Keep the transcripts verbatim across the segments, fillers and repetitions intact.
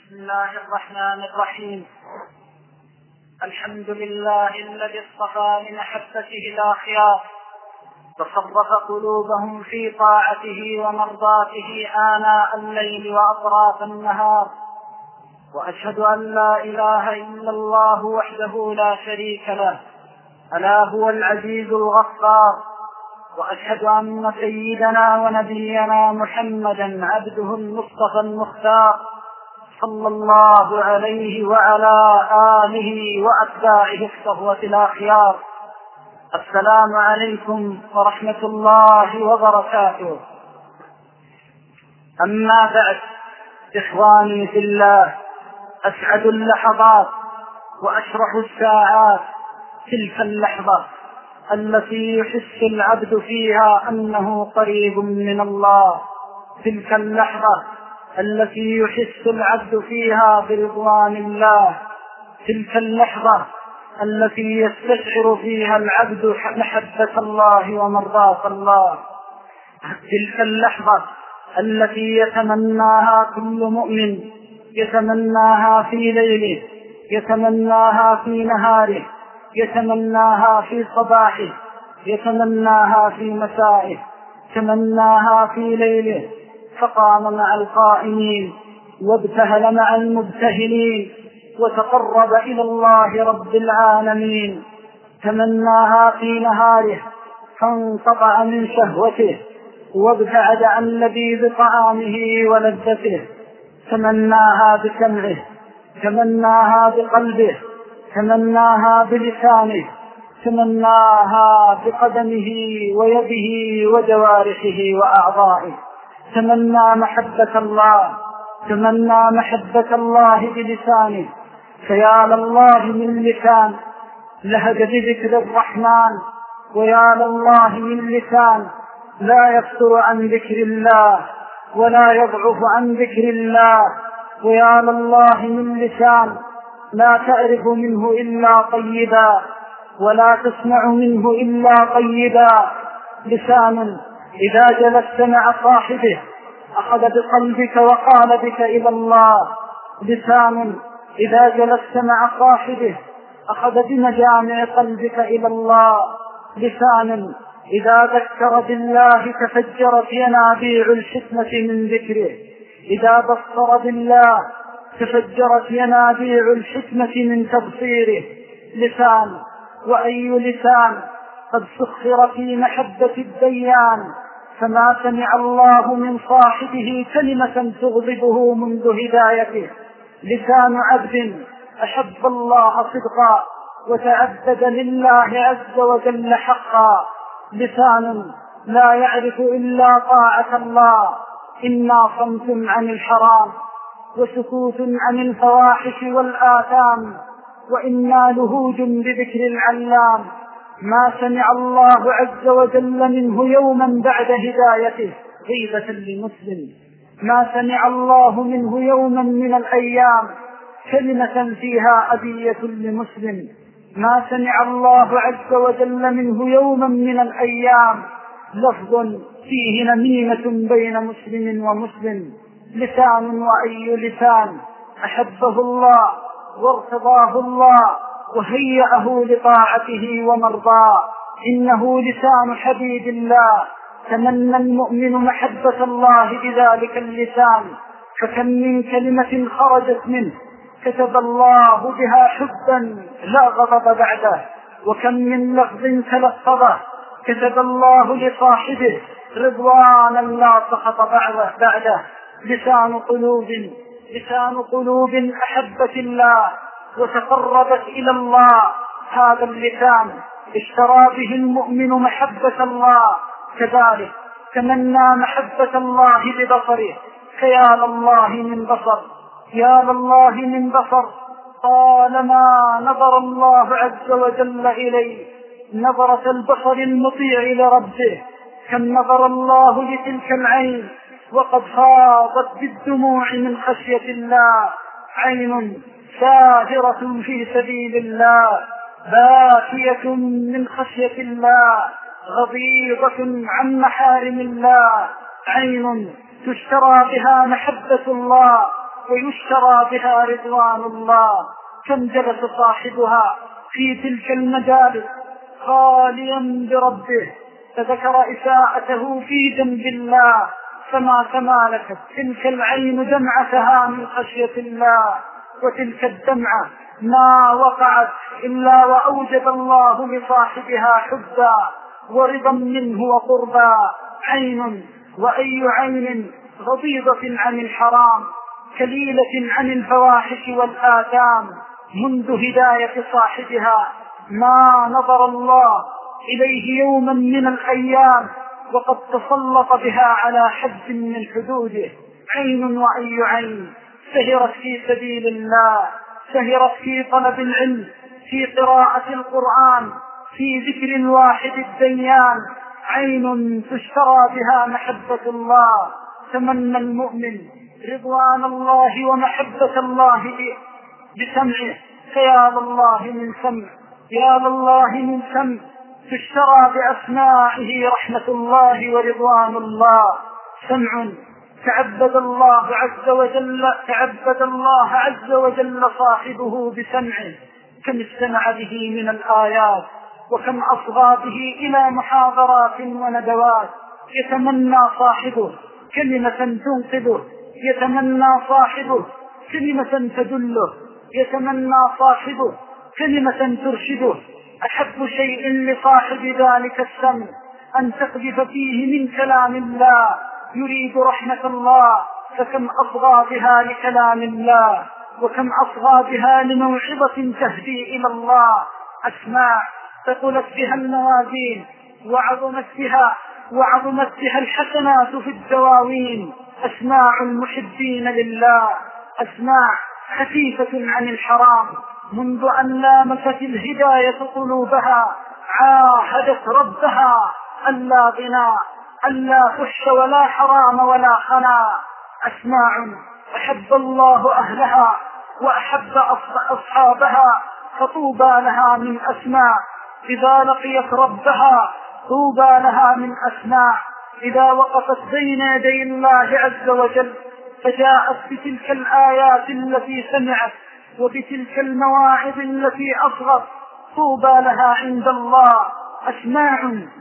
بسم الله الرحمن الرحيم. الحمد لله الذي اصطفى لمحبته الأخيار وصرف قلوبهم في طاعته ومرضاته آناء الليل وأطراف النهار، وأشهد أن لا إله إلا الله وحده لا شريك له ألا هو العزيز الغفار، وأشهد أن سيدنا ونبينا محمدا عبده المصطفى المختار صلى الله عليه وعلى آله وأتباعه الصفوة الأخيار. السلام عليكم ورحمة الله وبركاته. أما بعد، إخواني في الله، أسعد اللحظات وأشرح الساعات تلك اللحظة التي يحس العبد فيها أنه قريب من الله، تلك اللحظة التي يحس العبد فيها برضوان الله، تلك اللحظة التي يستشعر فيها العبد محبة الله ومرضاة الله، تلك اللحظة التي يتمناها كل مؤمن، يتمناها في ليله، يتمناها في نهاره، يتمناها في صباحه، يتمناها في مسائه، تمناها في ليله فقام مع القائمين وابتهل مع المبتهلين وتقرب إلى الله رب العالمين، تمناها في نهاره فانقطع من شهوته وابتعد عن لذيذ طعامه ولذته، تمناها بسمعه، تمناها بقلبه، تمناها بلسانه، تمناها بقدمه ويده وجوارحه وأعضائه، تمنى محبة الله، تمنى محبة الله بلسانه. فيا لله من لسان لهج بذكر الرحمن، ويا لله من لسان لا يفتر عن ذكر الله ولا يضعف عن ذكر الله، ويا لله من لسان لا تعرف منه إلا طيبا ولا تسمع منه إلا طيبا، لسان إذا جلست مع صاحبه أخذ بقلبك وقال بك إلى الله، لسان إذا جلست مع صاحبه أخذ بمجامع قلبك إلى الله، لسان إذا ذكر بالله تفجرت ينابيع الحكمة من ذكره، إذا بصر بالله تفجرت ينابيع الحكمة من تبصيره، لسان وأي لسان قد سخر في محبة الديان، فما سمع الله من صاحبه كلمة تغضبه منذ هدايته، لسان عبد أحب الله صدقا وتعبد لله عز وجل حقا، لسان لا يعرف إلا طاعة الله، إنا صمت عن الحرام وسكوت عن الفواحش والآثام، وإنا لهوج بذكر العلام، ما سمع الله عز وجل منه يوما بعد هدايته غيبة لمسلم، ما سمع الله منه يوما من الأيام كلمة فيها أذية لمسلم، ما سمع الله عز وجل منه يوما من الأيام لفظ فيه نميمة بين مسلم ومسلم، لسان وأي لسان أحبه الله وارتضاه الله وهيأه لطاعته ومرضاه، إنه لسان حبيب الله، تمنى المؤمن محبة الله بذلك اللسان، فكم من كلمة خرجت منه كتب الله بها حبا لا غضب بعده، وكم من لفظ تلفظه كتب الله لصاحبه رضوانا لا سخط بعده، لسان قلوب لسان قلوب أحبت الله وتقربت إلى الله، هذا اللسان اشترى به المؤمن محبة الله، كذلك تمنى محبة الله ببصره، فيا لله من بصر، يا لله من بصر طالما نظر الله عز وجل إليه نظرة البصر المطيع لربه، كم نظر الله لتلك العين وقد فاضت بالدموع من خشية الله، عين ساهرة في سبيل الله باكية من خشية الله غضيضة عن محارم الله، عين تشترى بها محبة الله ويشترى بها رضوان الله. كم جلس صاحبها في تلك المجالس خاليا بربه فذكر إساءته في ذنب الله، فما تمالكت تلك العين دمعتها من خشية الله، وتلك الدمعة ما وقعت إلا وأوجب الله لصاحبها حبا ورضا منه وقربا. عين وأي عين غضيضة عن الحرام كليلة عن الفواحش والآثام، منذ هداية صاحبها ما نظر الله إليه يوما من الأيام وقد تسلط بها على حد من حدوده. عين وأي عين سهرت في سبيل الله، سهرت في طلب العلم، في قراءة القرآن، في ذكر الواحد الديان. عين تشترى بها محبة الله. تمنى المؤمن رضوان الله ومحبة الله بسمعه، فيا لله من سمع، يا لله من سمع تشترى بأسماعه رحمة الله ورضوان الله. سمع تعبد الله عز وجل تعبد الله عز وجل صاحبه بسمعه، كم استمع به من الآيات وكم أصغى به إلى محاضرات وندوات. يتمنى صاحبه كلمة تنقذه، يتمنى صاحبه كلمة تدله، يتمنى صاحبه كلمة ترشده. أحب شيء لصاحب ذلك السمع أن تقذف فيه من كلام الله يريد رحمة الله، فكم أصغى بها لكلام الله وكم أصغى بها لموعظة تهدي إلى الله. أسماع ثقلت بها الموازين وعظمت بها وعظمت بها الحسنات في الدواوين. أسماع المحبين لله، أسماع خفيفة عن الحرام، منذ أن لامست الهداية قلوبها عاهدت ربها ألا غنى ألا فحش ولا حرام ولا خنا. أسماع أحب الله أهلها وأحب أصحابها، فطوبى لها من أسماع إذا لقيت ربها، طوبى لها من أسماع إذا وقفت بين يدي الله عز وجل فجاءت بتلك الآيات التي سمعت وبتلك المواعظ التي أصغت، طوبى لها عند الله. أسماع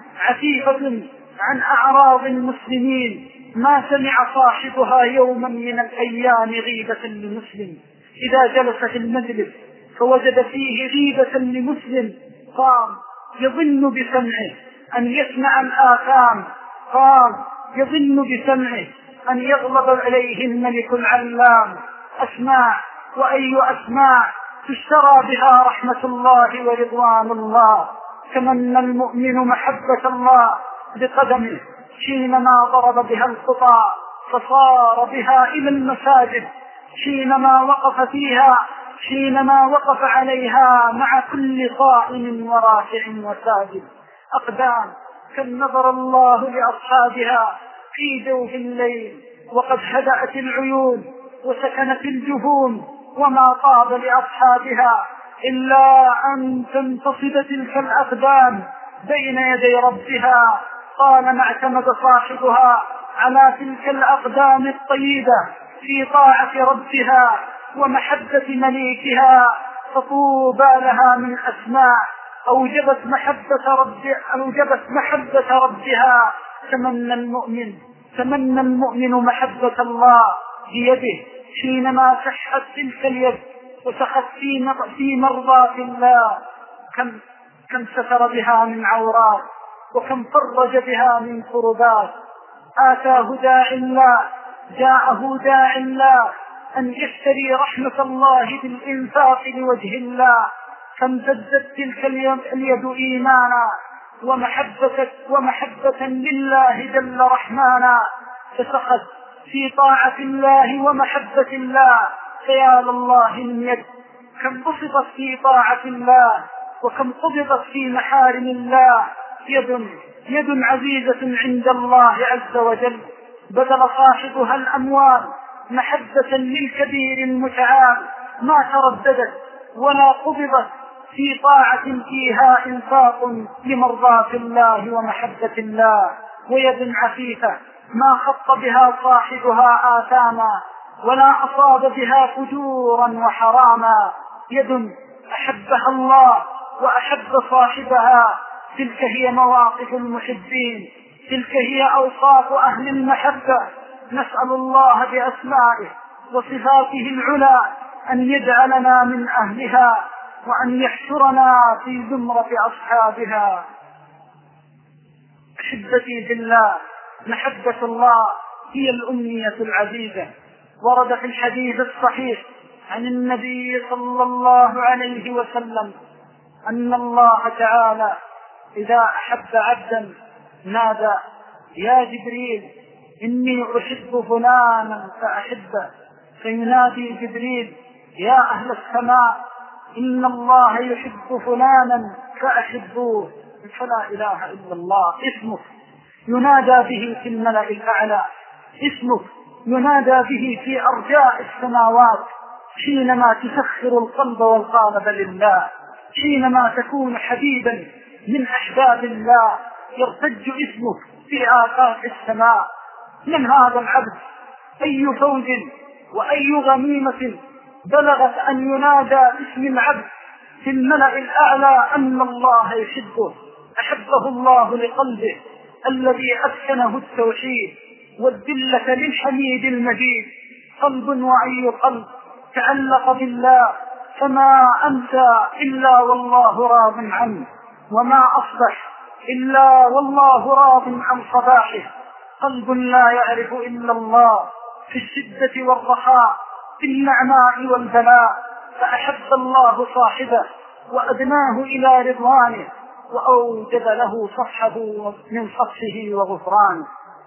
عفيفة عن أعراض المسلمين ما سمع صاحبها يوما من الأيام غيبة لمسلم. إذا جلس في المجلس فوجد فيه غيبة لمسلم قام يظن بسمعه أن يسمع الآثام، قام يظن بسمعه أن يغلب عليه الملك العلام. أسماع وأي أسماع تشترى بها رحمة الله ورضوان الله. تمنى المؤمن محبة الله بقدمه حينما ضرب بها الخطى فصار بها إلى المساجد، حينما وقف فيها حينما وقف عليها مع كل قائم وراكع وساجد. أقدام كم نظر الله لأصحابها في جوف الليل وقد هدأت العيون وسكنت الجفون، وما طاب لأصحابها إلا أن تنتصب تلك الأقدام بين يدي ربها. طالما اعتمد صاحبها على تلك الأقدام الطيبة في طاعة ربها ومحبة مليكها، فطوبى لها من أسماع أوجبت محبة رب أوجبت محبة ربها. تمنى المؤمن تمنى المؤمن محبة الله بيده حينما سحت تلك اليد وسخت في مرضاة الله. كم كم ستر بها من عورات وكم فرج بها من كربات. آتاه داعي الله جاءه داعي الله أن يشتري رحمة الله بالإنفاق لوجه الله، فامتدت تلك اليد إيمانا ومحبة, ومحبة لله جل رحمانا، فسخت في طاعة الله ومحبة الله. فيا لله من يد كم بسطت في طاعة الله وكم قبضت في محارم الله. يد يد عزيزة عند الله عز وجل بذل صاحبها الأموال محبة للكبير المتعال، ما ترددت ولا قبضت في طاعة فيها إنفاق لمرضاة الله ومحبة الله. ويد عفيفة ما خط بها صاحبها آثاما ولا أصاب بها فجورا وحراما. يد أحبها الله وأحب صاحبها، تلك هي مواقف المحبين، تلك هي أوصاف أهل المحبة. نسأل الله بأسمائه وصفاته العلى أن يجعلنا من أهلها، وأن يحشرنا في زمرة أصحابها. أحبتي في الله، محبة الله هي الأمنية العزيزة. ورد في الحديث الصحيح عن النبي صلى الله عليه وسلم أن الله تعالى إذا أحب عبدا نادى: يا جبريل إني أحب فلانا فأحبه. فينادي جبريل: يا أهل السماء إن الله يحب فلانا فأحبوه. فلا إله إلا الله اسمك ينادى به في الملأ الأعلى، اسمك ينادى به في أرجاء السماوات. حينما تسخر القلب والقالب لله، حينما تكون حبيبا من أحباب الله، يرتج اسمك في آفاق السماء. من هذا العبد؟ أي فوز وأي غنيمة بلغت أن ينادى اسم العبد في الملأ الأعلى أن الله يحبه. أحبه الله لقلبه الذي أسكنه التوحيد والذلة للحميد المجيد. قلب وأي قلب تعلق بالله فما أمسى إلا والله راض عنه، وما أصبح إلا والله راض عن صباحه. قلب لا يعرف إلا الله في الشدة والرخاء، في النعماء والبلاء. فأحب الله صاحبه وأدناه إلى رضوانه، وأوجد له صفحه من صفحه وغفرانه.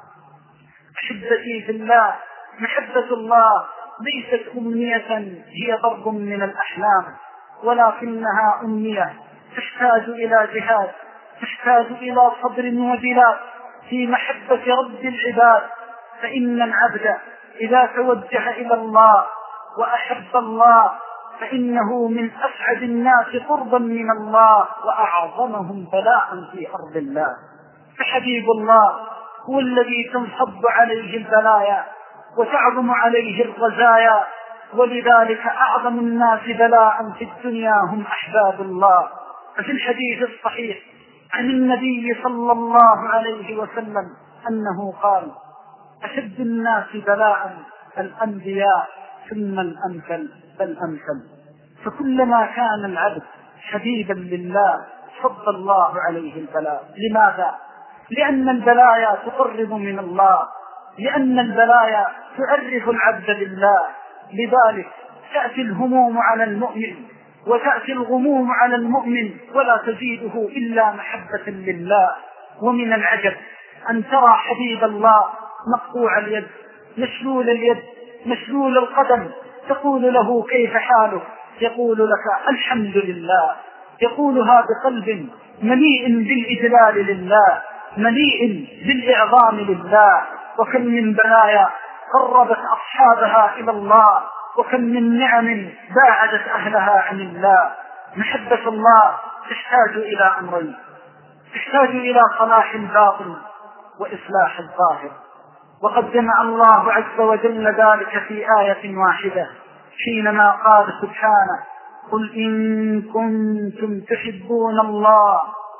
أحبتي في الله، محبة الله ليست أمنية هي ضرب من الأحلام، ولكنها أمنية تحتاج إلى جهاد، تحتاج إلى صبر وبلاء في محبة رب العباد. فإن العبد إذا توجه إلى الله وأحب الله فإنه من أسعد الناس قربا من الله وأعظمهم بلاء في أرض الله. فحبيب الله هو الذي تنصب عليه البلايا وتعظم عليه الرزايا، ولذلك أعظم الناس بلاء في الدنيا هم أحباب الله. ففي الحديث الصحيح عن النبي صلى الله عليه وسلم أنه قال: أشد الناس بلاء الأنبياء ثم الأمثل فالأمثل. فكلما كان العبد حبيبا لله صد الله عليه البلاء. لماذا؟ لأن البلايا تقرب من الله، لأن البلايا تعرف العبد لله. لذلك تأتي الهموم على المؤمن وتأتي الغموم على المؤمن ولا تزيده إلا محبة لله. ومن العجب أن ترى حبيب الله مقطوع اليد، مشلول اليد، مشلول القدم، تقول له: كيف حالك؟ يقول لك: الحمد لله. يقولها بقلب مليء بالإجلال لله، مليء بالإعظام لله. وكم من بلايا قربت أصحابها إلى الله، وكم من نعم باعدت أهلها عن الله. محبة الله تحتاج إلى أمرين: تحتاج إلى صلاح الباطن وإصلاح الظاهر. وقد جمع الله عز وجل ذلك في آية واحدة حينما قال سبحانه: قل إن كنتم تحبون الله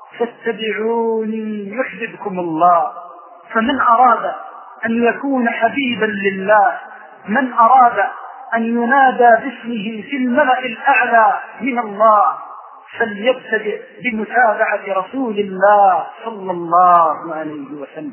فاتبعوني يحببكم الله. فمن أراد أن يكون حبيبا لله، من أراد أن ينادى باسمه في الملأ الأعلى من الله، فليبتدئ بمتابعة رسول الله صلى الله عليه وسلم.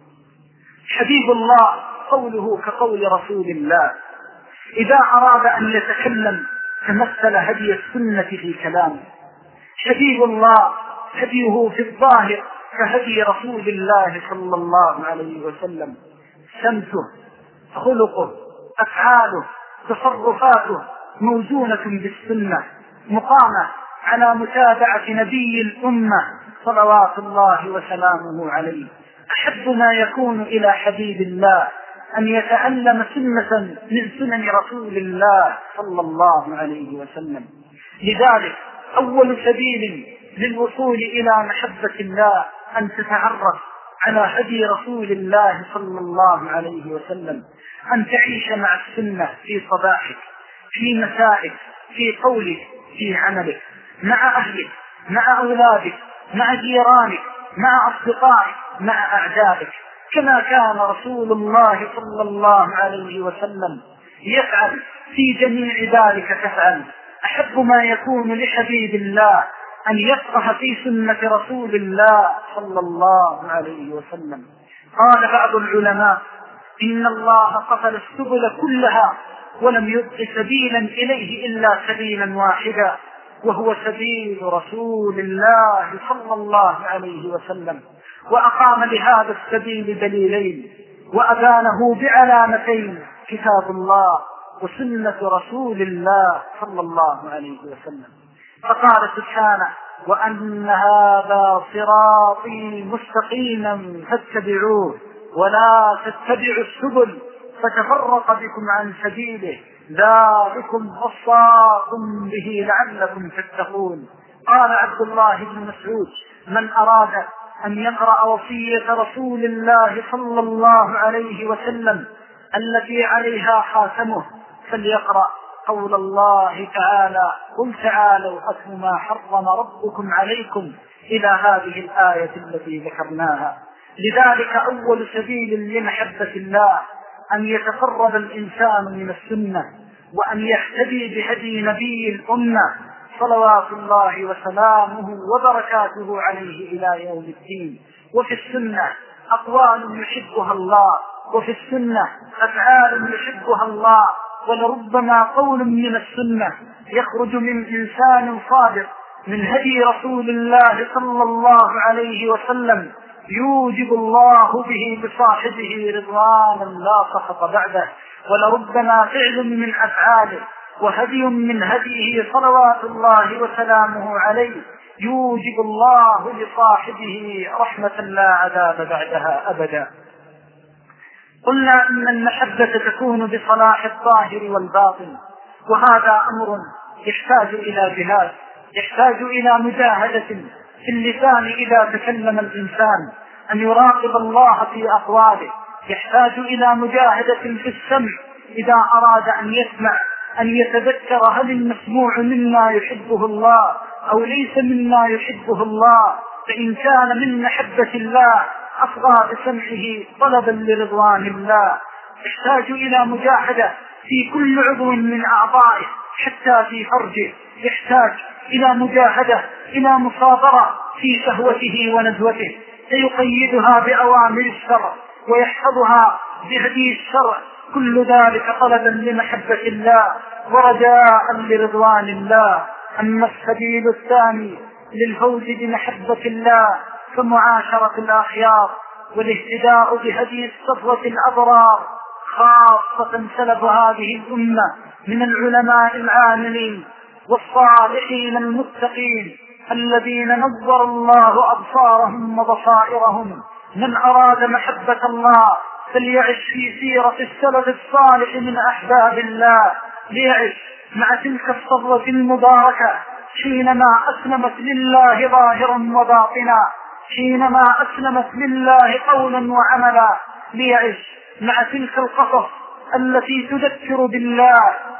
حبيب الله قوله كقول رسول الله. إذا أراد أن يتكلم تمثل هدي السنة في كلامه. حبيب الله هديه في الظاهر كهدي رسول الله صلى الله عليه وسلم. سمته، خلقه، أفعاله، تصرفاته موزونة بالسنة، مقامة على متابعة نبي الأمة صلوات الله وسلامه عليه. أحب ما يكون إلى حبيب الله أن يتعلم سنة من سنن رسول الله صلى الله عليه وسلم. لذلك أول سبيل للوصول إلى محبة الله أن تتعرف على هدي رسول الله صلى الله عليه وسلم، أن تعيش مع السنة في صباحك، في مسائك، في قولك، في عملك، مع أهلك، مع أولادك، مع جيرانك، مع أصدقائك، مع أعدائك، كما كان رسول الله صلى الله عليه وسلم يفعل في جميع ذلك تفعل. أحب ما يكون لحبيب الله أن يفقه في سنة رسول الله صلى الله عليه وسلم. قال بعض العلماء: إن الله قفل السبل كلها ولم يبق سبيلا إليه إلا سبيلا واحدا، وهو سبيل رسول الله صلى الله عليه وسلم، وأقام لهذا السبيل دليلين وأبانه بعلامتين: كتاب الله وسنة رسول الله صلى الله عليه وسلم. فقال سبحانه: وأن هذا صراطي مستقيما فاتبعوه ولا تتبعوا السبل فتفرق بكم عن سبيله ذلكم وصاكم به لعلكم تتقون. قال عبد الله بن مسعود: من أراد أن يقرأ وصية رسول الله صلى الله عليه وسلم التي عليها خاتمه فليقرأ قول الله تعالى: قل تعالوا أتل ما حرم ربكم عليكم، إلى هذه الآية التي ذكرناها. لذلك أول سبيل لمحبة الله أن يتقرب الإنسان من السنة، وأن يهتدي بهدي نبي الأمة صلوات الله وسلامه وبركاته عليه إلى يوم الدين. وفي السنة أقوال يحبها الله، وفي السنة أفعال يحبها الله، ولربما قول من السنة يخرج من إنسان صادق من هدي رسول الله صلى الله عليه وسلم يوجب الله به بصاحبه رضوانا لا سخط بعده، ولربما فعل من أفعاله وهدي من هديه صلوات الله وسلامه عليه يوجب الله لصاحبه رحمة لا عذاب بعدها أبدا. قلنا إن المحبة تكون بصلاح الظاهر والباطن، وهذا أمر يحتاج إلى جهاد، يحتاج إلى مجاهدة في اللسان إذا تكلم الإنسان، أن يراقب الله في أقواله، يحتاج إلى مجاهدة في السمع إذا أراد أن يسمع، أن يتذكر هل المسموع مما يحبه الله أو ليس مما يحبه الله، فإن كان من محبة الله أصغى بسمعه طلبا لرضوان الله. يحتاج إلى مجاهدة في كل عضو من أعضائه حتى في فرجه، يحتاج إلى مجاهدة إلى مصابرة في شهوته ونزوته، فيقيدها بأوامر الشرع ويحفظها بهدي الشرع، كل ذلك طلبا لمحبة الله ورجاء لرضوان الله. أما السبيل الثاني للفوز بمحبة الله فمعاشرة الأخيار والاهتداء بهدي الصفوة الأبرار، خاصة سلف هذه الأمة من العلماء العاملين والصالحين المتقين الذين نور الله أبصارهم وبصائرهم. من أراد محبة الله فليعش في سيرة السلف الصالح من أحباب الله، ليعش مع تلك الصفوة المباركة حينما أسلمت لله ظاهرا وباطنا، حينما أسلمت لله قولا وعملا، ليعش مع تلك القصص التي تذكر بالله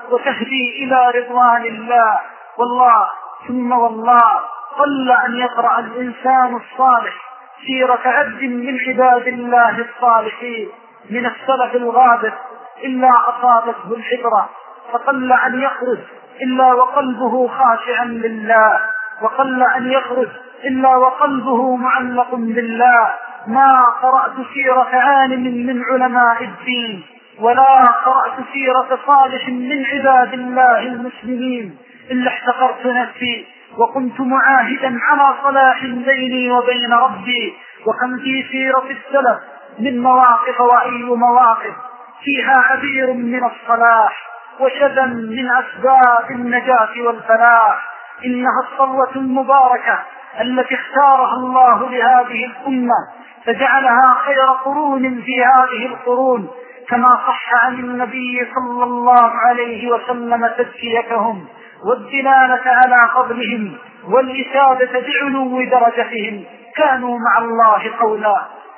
وتهدي إلى رضوان الله. والله ثم والله قل أن يقرأ الإنسان الصالح سيرة عبد من عباد الله الصالحين من السلف الغابر إلا أصابته الحبرة، فقل أن يخرج إلا وقلبه خاشعا لله، وقل أن يخرج إلا وقلبه معلق بالله. ما قرأت سيرة عالم من علماء الدين ولا قرأت سيرة صالح من عباد الله المسلمين إلا احتقرت نفسي وكنت معاهدا على صلاح بيني وبين ربي. وكم في سيرة السلف من مواقف، وأي مواقف فيها عبير من الصلاح وشذا من أسباب النجاة والفلاح. إنها الصلوة المباركة التي اختارها الله لهذه الأمة فجعلها خير قرون في هذه القرون، كما صح عن النبي صلى الله عليه وسلم تزكيتهم والدلالة على فضلهم والإشادة بعلو درجتهم. كانوا مع الله قولا،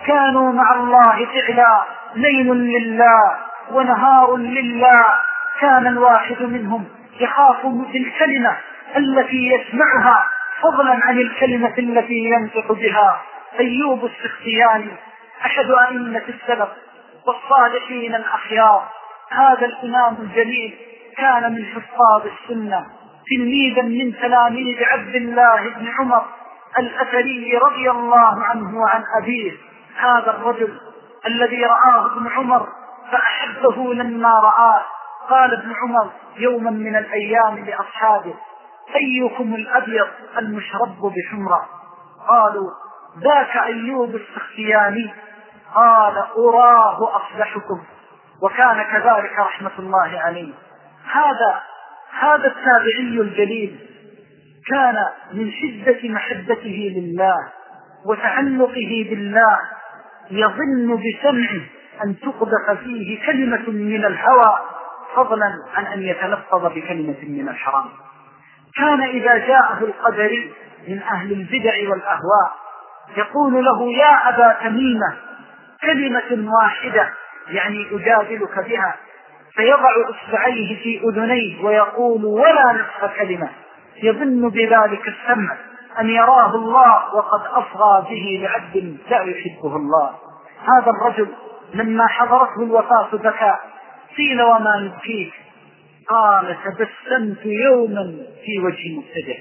كانوا مع الله فعلا، ليل لله ونهار لله. كان الواحد منهم يخاف بالكلمة التي يسمعها فضلا عن الكلمة التي ينطق بها. أيوب السختياني أحد أئمة السلف والصالحين الأخيار، هذا الإمام الجليل كان من حفاظ السنة، تلميذا من تلاميذ عبد الله بن عمر الأثري رضي الله عنه وعن أبيه. هذا الرجل الذي رآه ابن عمر فأحبه لما رآه، قال ابن عمر يوما من الأيام لأصحابه: أيكم الأبيض المشرب بحمرة؟ قالوا: ذاك أيوب السختياني. قال: أراه أصلحكم. وكان كذلك رحمة الله عليه. هذا هذا التابعي الجليل كان من شدة محبته لله وتعلقه بالله يظن بسمعه أن تقذف فيه كلمة من الهوى فضلا عن أن يتلفظ بكلمة من الحرام. كان إذا جاءه القدري من أهل البدع والأهواء يقول له: يا أبا تميمة، كلمة واحدة يعني أجادلك بها، فيضع إصبعيه في أذنيه ويقول: ولا نصف كلمة، يظن بذلك السمع أن يراه الله وقد أصغى به لعبد لا يحبه الله. هذا الرجل لما حضرته الوفاة بكى. قيل: وما يبكيك؟ قال: تبسمت يوما في وجه مبتدع.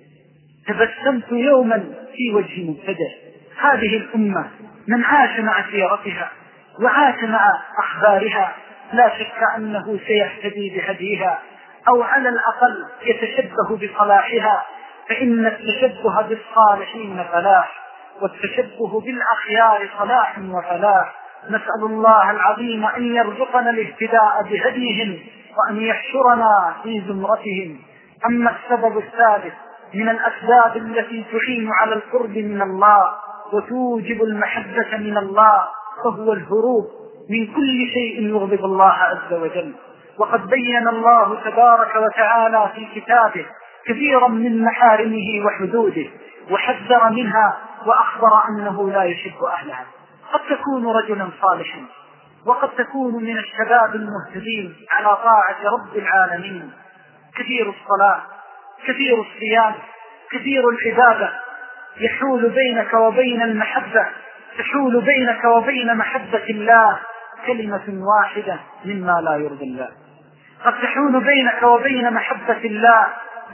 تبسمت يوما في وجه مبتدع. هذه الأمة من عاش مع سيرتها وعاش مع أخبارها لا شك أنه سيهتدي بهديها، أو على الأقل يتشبه بصلاحها، فإن التشبه بالصالحين فلاح، والتشبه بالأخيار صلاح وفلاح. نسأل الله العظيم أن يرزقنا الاهتداء بهديهم وأن يحشرنا في زمرتهم. أما السبب الثالث من الأسباب التي تعين على القرب من الله وتوجب المحبة من الله فهو الهروب من كل شيء يغضب الله عز وجل. وقد بين الله تبارك وتعالى في كتابه كثيرا من محارمه وحدوده وحذر منها وأخبر أنه لا يحب أهلها. قد تكون رجلا صالحا وقد تكون من الشباب المهتدين على طاعة رب العالمين، كثير الصلاة، كثير الصيام، كثير العبادة، يحول بينك وبين المحبة، تحول بينك وبين محبة الله كلمة واحدة مما لا يرضي الله. قد تحول بينك وبين محبة الله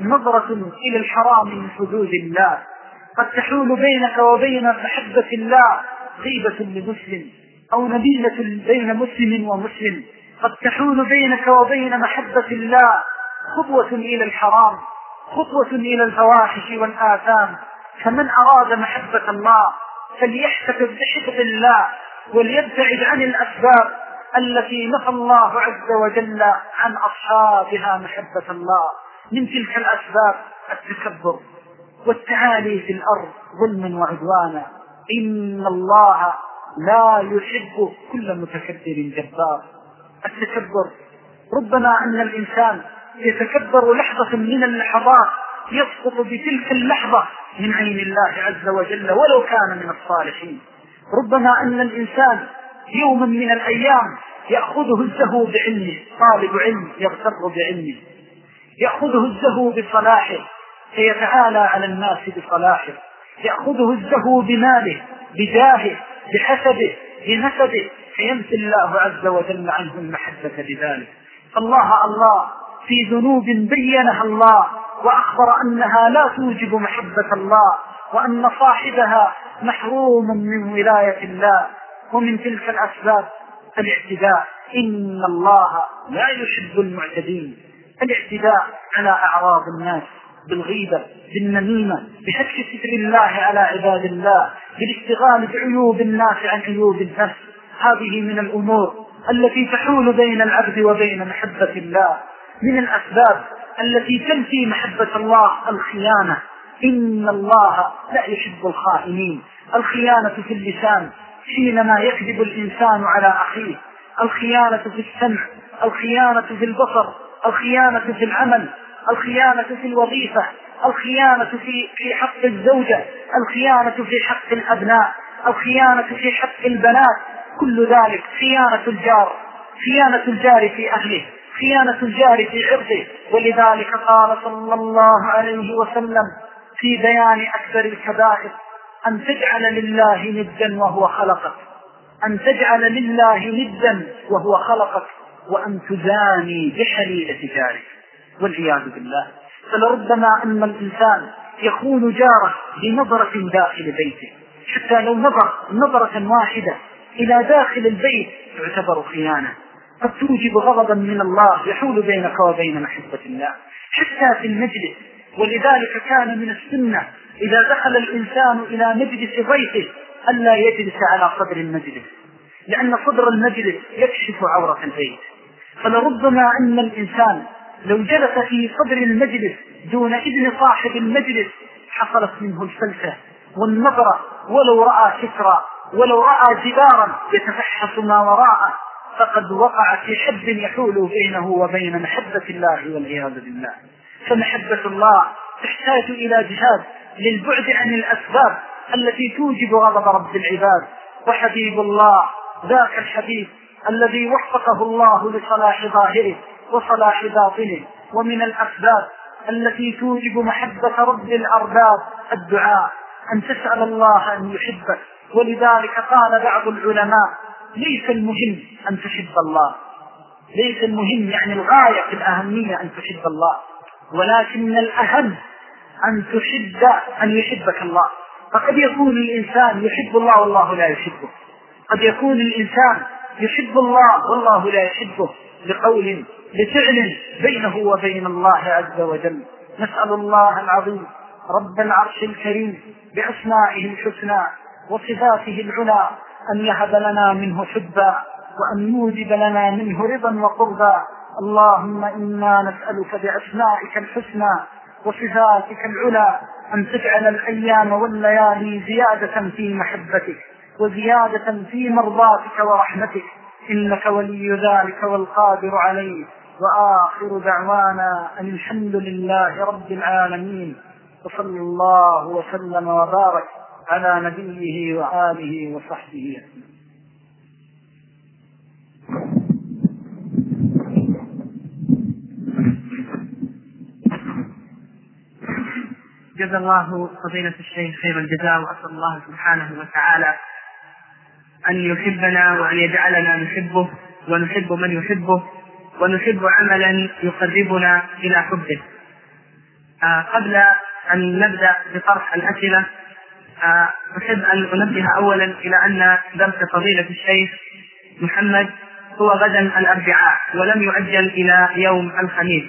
نظرة إلى الحرام من حدود الله. قد تحول بينك وبين محبة الله غيبة لمسلم أو نبيلة بين مسلم ومسلم. قد تحول بينك وبين محبة الله خطوة إلى الحرام، خطوة إلى الفواحش والآثام. فمن أراد محبة الله فليحتفظ بحفظ الله وليبتعد عن الأسباب التي نفى الله عز وجل عن أصحابها محبة الله. من تلك الأسباب التكبر والتعالي في الأرض ظلما وعدوانا. إن الله لا يحب كل متكبر جبار. التكبر ربما أن الإنسان يتكبر لحظة من اللحظات يسقط بتلك اللحظة من عين الله عز وجل ولو كان من الصالحين. ربما أن الإنسان يوما من الأيام يأخذه الزهو بعلمه، طالب علم يغتر بعلمه، يأخذه الزهو بصلاحه فيتعالى على الناس بصلاحه، يأخذه الزهو بماله، بجاهه، بحسبه، بنسبه، فينفي الله عز وجل عنه المحبة بذلك. الله الله في ذنوب بينها الله وأخبر أنها لا توجب محبة الله وأن صاحبها محروم من ولاية الله. ومن تلك الأسباب الاعتداء. إن الله لا يحب المعتدين. الاعتداء على أعراض الناس بالغيبة، بالنميمة، بهتك ستر الله على عباد الله، بالاشتغال بعيوب الناس عن عيوب النفس. هذه من الأمور التي تحول بين العبد وبين محبة الله. من الأسباب التي تنفي محبة الله الخيانة. إن الله لا يحب الخائنين. الخيانة في اللسان حينما يكذب الإنسان على أخيه، الخيانة في السمع، الخيانة في البصر، الخيانة في العمل، الخيانة في الوظيفة، الخيانة في في حق الزوجة، الخيانة في حق الأبناء، أو خيانة في حق البنات، كل ذلك خيانة الجار، خيانة الجار في أهله، خيانة الجار في عرضه. ولذلك قال صلى الله عليه وسلم في بيان أكبر الكبائر: أن تجعل لله ندا وهو خلقك، أن تجعل لله ندا وهو خلقك، وأن تزاني بحليلة جارك، والعياذ بالله. فلربما أن الإنسان يخون جاره بنظرة داخل بيته، حتى لو نظر نظرة واحدة إلى داخل البيت تعتبر خيانة، قد توجب غضبا من الله يحول بينك وبين محبة الله، حتى في المجلس. ولذلك كان من السنة إذا دخل الإنسان إلى مجلس ضيفه ألا يجلس على صدر المجلس، لأن صدر المجلس يكشف عورة البيت. فلربما أن الإنسان لو جلس في صدر المجلس دون إذن صاحب المجلس حصلت منه الفلسة والنظرة، ولو رأى سترا، ولو رأى جدارا يتفحص ما وراءه، فقد وقع في حد يحول بينه وبين محبة الله، والعياذ بالله. فمحبة الله تحتاج إلى جهاد للبعد عن الأسباب التي توجب غضب رب العباد. وحبيب الله ذاك الحبيب الذي وفقه الله لصلاح ظاهره وصلاح باطنه. ومن الأسباب التي توجب محبة رب الأرباب الدعاء، أن تسأل الله أن يحبك. ولذلك قال بعض العلماء: ليس المهم أن تحب الله، ليس المهم يعني الغاية في الأهمية أن تحب الله، ولكن الأهم أن تحب أن يحبك الله. فقد يكون الإنسان يحب الله والله لا يحبه، قد يكون الإنسان يحب الله والله لا يحبه، لقول لفعل بينه وبين الله عز وجل. نسأل الله العظيم رب العرش الكريم بأسمائه الحسنى وصفاته العلى أن يهب لنا منه حبا، وأن يوجب لنا منه رضا وقربا. اللهم إنا نسألك بأسمائك الحسنى وصفاتك العلى أن تجعل الأيام والليالي زيادة في محبتك وزيادة في مرضاتك ورحمتك، إنك ولي ذلك والقادر عليه. وآخر دعوانا أن الحمد لله رب العالمين، وصلى الله وسلم وبارك على نبيه وآله وصحبه. جزا الله فضيلة الشيخ خير الجزاء، وأسأل الله سبحانه وتعالى أن يحبنا وأن يجعلنا نحبه ونحب من يحبه ونحب عملا يقربنا إلى حبه. آه قبل أن نبدأ بطرح الأسئلة آه أحب أن أنبه أولا إلى أن درس فضيلة الشيخ محمد هو غدا الأربعاء ولم يؤجل إلى يوم الخميس.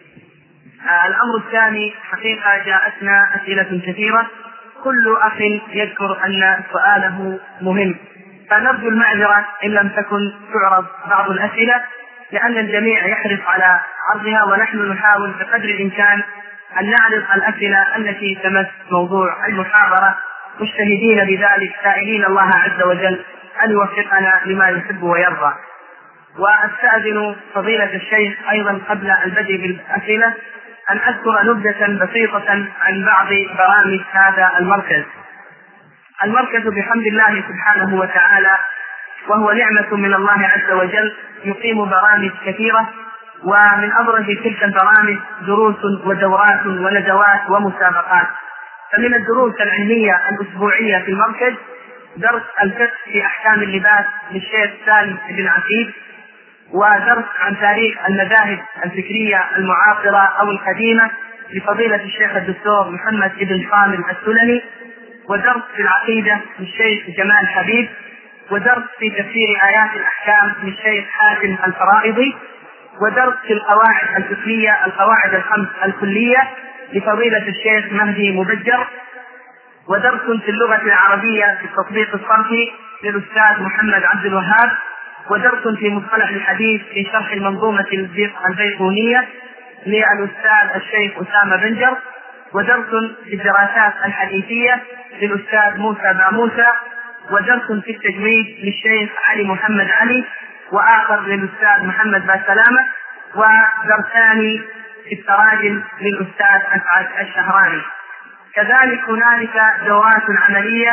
آه الأمر الثاني، حقيقة جاءتنا أسئلة كثيرة، كل أخ يذكر أن سؤاله مهم، فنرجو المعذرة إن لم تكن تعرض بعض الأسئلة، لأن الجميع يحرص على عرضها، ونحن نحاول بقدر الإمكان أن نعرض الأسئلة التي تمس موضوع المحاضرة، مجتهدين بذلك، سائلين الله عز وجل أن يوفقنا لما يحب ويرضى. وأستأذن فضيلة الشيخ أيضا قبل البدء بالأسئلة أن أذكر نبذة بسيطة عن بعض برامج هذا المركز. المركز بحمد الله سبحانه وتعالى وهو نعمة من الله عز وجل يقيم برامج كثيرة، ومن أبرز تلك البرامج دروس ودورات وندوات ومسابقات. فمن الدروس العلمية الأسبوعية في المركز درس الفقه في أحكام اللباس للشيخ سالم بن عفيف، ودرس عن تاريخ المذاهب الفكرية المعاصرة أو القديمة لفضيلة الشيخ الدكتور محمد بن صامل السلمي، ودرس في العقيدة للشيخ جمال حبيب، ودرس في تفسير آيات الأحكام للشيخ حاتم الفرائضي، ودرس في القواعد الفقهية القواعد الخمس الكلية لفضيلة الشيخ مهدي مبجر، ودرس في اللغة العربية في التطبيق الصرفي للأستاذ محمد عبد الوهاب، ودرس في مصطلح الحديث في شرح المنظومة البيقونية للأستاذ الشيخ أسامة بنجر، ودرس في الدراسات الحديثية للأستاذ موسى باموسى، ودرس في التجويد للشيخ علي محمد علي، وآخر للأستاذ محمد باسلامة، ودرسان في التراجم للأستاذ أسعد الشهراني. كذلك هنالك دورات عملية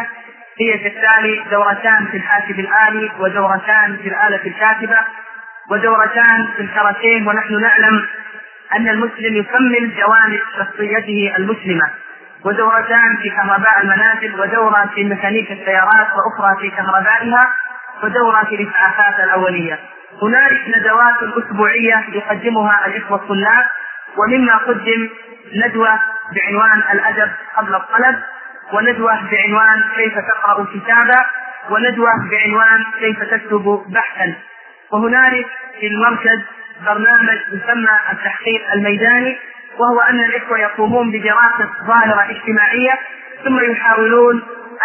هي كالتالي: دورتان في الحاسب الآلي، ودورتان في الآلة الكاتبة، ودورتان في الكاراتيه. ونحن نعلم أن المسلم يكمل جوانب شخصيته المسلمة، ودورتان في كهرباء المنازل، ودورة في ميكانيك السيارات، وأخرى في كهربائها، ودورة في الإسعافات الأولية. هنالك ندوات أسبوعية يقدمها الإخوة الطلاب، ومما قدم ندوة بعنوان الأدب قبل الطلب، وندوة بعنوان كيف تقرأ كتابا، وندوة بعنوان كيف تكتب بحثا. وهنالك في المركز برنامج يسمى التحقيق الميداني، وهو أن الإخوة يقومون بدراسة ظاهرة اجتماعية ثم يحاولون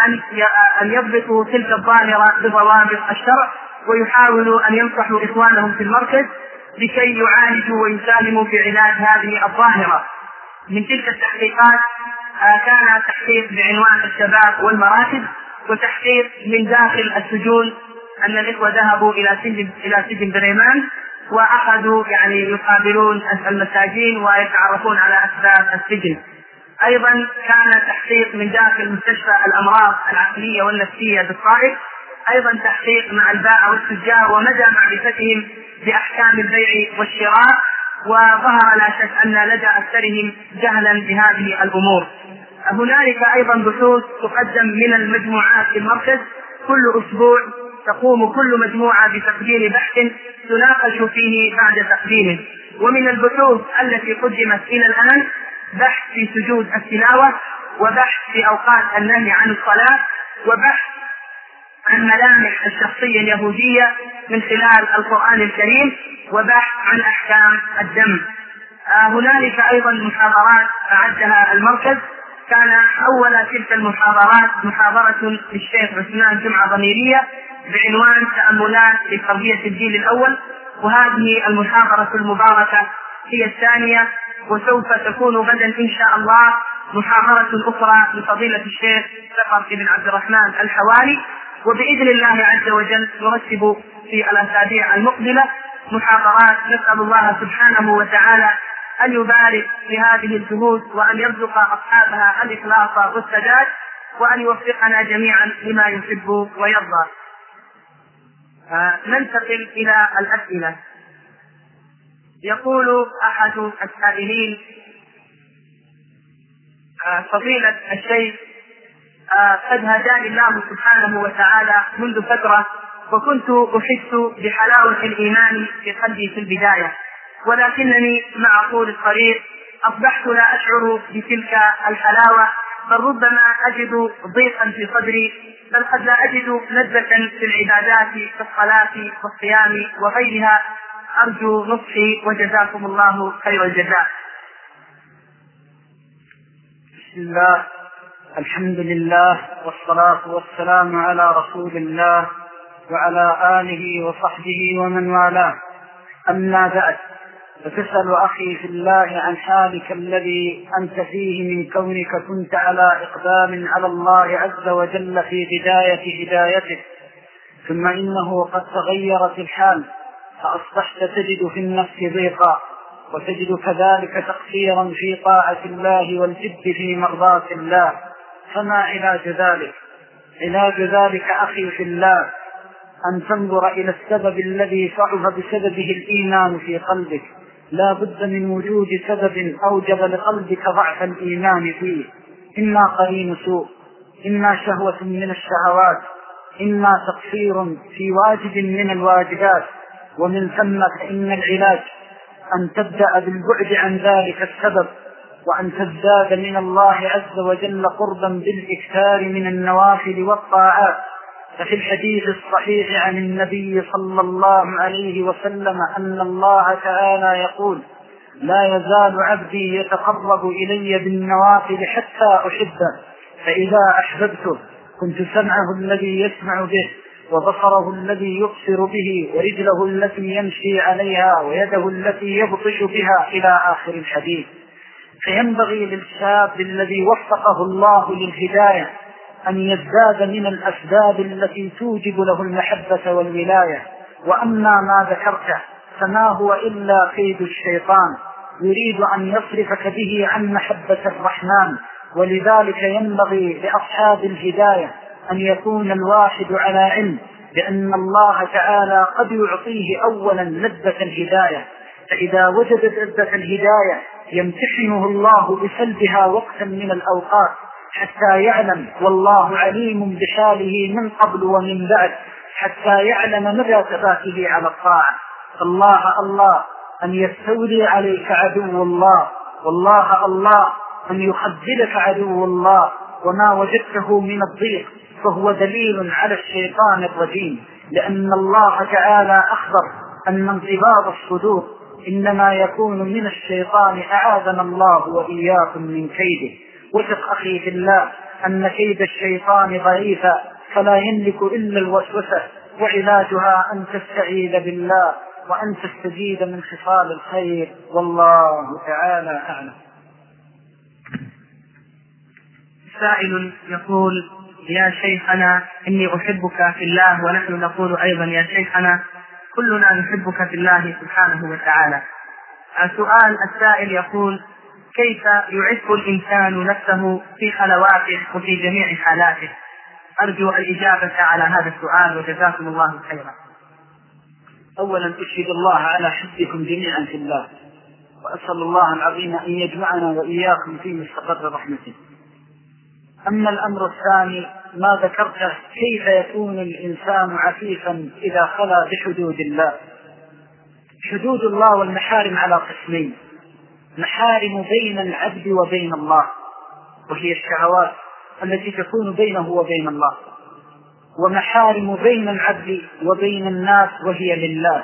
أن يضبطوا تلك الظاهرة بضوابط الشرع، ويحاولوا أن ينصحوا إخوانهم في المركز لكي يعالجوا ويساهموا في علاج هذه الظاهرة. من تلك التحقيقات كان تحقيق بعنوان الشباب والمراكز، وتحقيق من داخل السجون أن الإخوة ذهبوا إلى سجن إلى سجن بريمان، وأخذوا يعني يقابلون المساجين ويتعرفون على أسباب السجن. أيضا كان تحقيق من داخل مستشفى الأمراض العقلية والنفسية بالطائف، أيضا تحقيق مع البائع والتجار ومدى معرفتهم بأحكام البيع والشراء، وظهر لا شك أن لدى أكثرهم جهلا بهذه الأمور. هنالك أيضا بحوث تقدم من المجموعات في المركز، كل أسبوع تقوم كل مجموعة بتقديم بحث تناقش فيه بعد تقديمه. ومن البحوث التي قدمت إلى الآن بحث في سجود التلاوة، وبحث في أوقات النهي عن الصلاة، وبحث عن ملامح الشخصية اليهودية من خلال القرآن الكريم، وبحث عن أحكام الدم. آه هنالك أيضا محاضرات أعدها المركز. كان أول تلك المحاضرات محاضرة للشيخ عثمان جمعة ضميرية بعنوان تأملات لتربية الجيل الأول، وهذه المحاضرة المباركة هي الثانية، وسوف تكون غدا إن شاء الله محاضرة أخرى لفضيلة الشيخ سفر بن عبد الرحمن الحوالي. وبإذن الله عز وجل نرتب في الأسابيع المقبلة محاضرات. نسأل الله سبحانه وتعالى أن يبارك في هذه الجهود، وأن يرزق أصحابها الإخلاص والسداد، وأن يوفقنا جميعا لما يحب ويرضى. آه ننتقل إلى الأسئلة. يقول أحد السائلين: آه فضيلة الشيخ، آه قد هداني الله سبحانه وتعالى منذ فترة، وكنت أحس بحلاوة الإيمان في قلبي في البداية، ولكنني مع طول الطريق أصبحت لا أشعر بتلك الحلاوة، بل ربما أجد ضيقا في صدري، بل قد لا أجد لذة في العبادات كالصلاة والصيام وغيرها. أرجو نصحي وجزاكم الله خير الجزاء. بسم الله، الحمد لله، والصلاة والسلام على رسول الله وعلى آله وصحبه ومن والاه. أما بعد، فتسأل أخي في الله عن حالك الذي أنت فيه من كونك كنت على إقدام على الله عز وجل في بداية هدايته، ثم إنه قد تغيرت الحال، فأصبحت تجد في النفس ضيقا، وتجد كذلك تقصيرا في طاعة الله والجد في مرضاة الله. فما علاج ذلك؟ علاج ذلك أخي في الله أن تنظر إلى السبب الذي صعب بسببه الإيمان في قلبك. لا بد من وجود سبب أوجب لقلبك ضعف الإيمان فيه، إما قرين سوء، إما شهوة من الشهوات، إما تقصير في واجب من الواجبات. ومن ثم فإن العلاج أن تبدأ بالبعد عن ذلك السبب، وأن تزداد من الله عز وجل قربا بالإكثار من النوافل والطاعات. ففي الحديث الصحيح عن النبي صلى الله عليه وسلم أن الله تعالى يقول: لا يزال عبدي يتقرب إلي بالنوافل حتى أحبه، فإذا أحببته كنت سمعه الذي يسمع به، وبصره الذي يبصر به، ورجله التي يمشي عليها، ويده التي يبطش بها، إلى آخر الحديث. فينبغي للشاب الذي وفقه الله للهداية أن يزداد من الأسباب التي توجب له المحبة والولاية. وأما ما ذكرته فما هو إلا كيد الشيطان، يريد أن يصرفك به عن محبة الرحمن. ولذلك ينبغي لأصحاب الهداية أن يكون الواحد على علم بأن الله تعالى قد يعطيه أولا لذة الهداية، فإذا وجد لذة الهداية يمتحنه الله بسلبها وقتا من الأوقات حتى يعلم، والله عليم بحاله من قبل ومن بعد، حتى يعلم مدى ثباته على الطاعة. فالله الله أن يستولي عليك عدو الله، والله الله أن يخذلك عدو الله، وما وجدته من الضيق فهو دليل على الشيطان الرجيم، لأن الله تعالى أخبر أن انقباض الصدور إنما يكون من الشيطان، أعاذنا الله وإياكم من كيده. وثق أخي في الله أن كيد الشيطان ضعيف فلا يملك إلا الوسوسة، وعلاجها أن تستعيذ بالله وأن تستجيد من خصال الخير، والله تعالى أعلم. سائل يقول: يا شيخنا إني أحبك في الله، ونحن نقول أيضا يا شيخنا كلنا نحبك في الله سبحانه وتعالى. السؤال السائل يقول: كيف يعف الإنسان نفسه في خلواته وفي جميع حالاته؟ أرجو الإجابة على هذا السؤال وجزاكم الله خيرا. أولا أشهد الله على حبكم جميعا في الله، وأسأل الله العظيم أن يجمعنا وإياكم في مستقر رحمته. أما الأمر الثاني ما ذكرته، كيف يكون الإنسان عفيفا إذا خلا بحدود الله؟ حدود الله والمحارم على قسمين: محارم بين العبد وبين الله، وهي الشهوات التي تكون بينه وبين الله، ومحارم بين العبد وبين الناس وهي لله.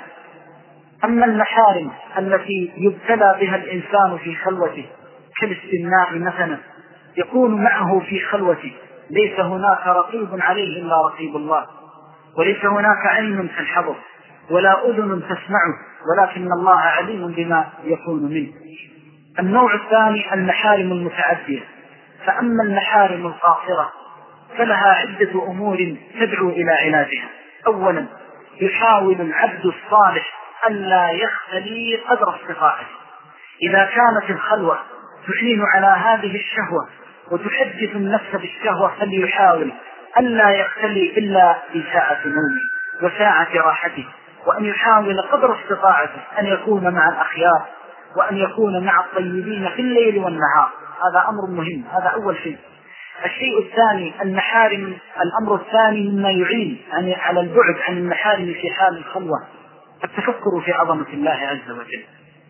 أما المحارم التي يبتلى بها الإنسان في خلوته كالاستمناء مثلا، يكون معه في خلوته ليس هناك رقيب عليه إلا رقيب الله، وليس هناك عين تلحظه ولا أذن تسمعه، ولكن الله عليم بما يكون منه. النوع الثاني المحارم المتعدية. فأما المحارم القاصرة فلها عدة أمور تدعو إلى علاجها. أولا يحاول العبد الصالح ألا يختلي قدر استطاعته. إذا كانت الخلوة تعين على هذه الشهوة وتحدث النفس بالشهوة فليحاول ألا يختلي إلا في ساعة نومه وساعة راحته، وأن يحاول قدر استطاعته أن يكون مع الأخيار وأن يكون مع الطيبين في الليل والنهار. هذا أمر مهم، هذا أول شيء. الشيء الثاني المحارم، الأمر الثاني مما يعين يعني على البعد عن المحارم في حال الخلوة التفكر في عظمة الله عز وجل،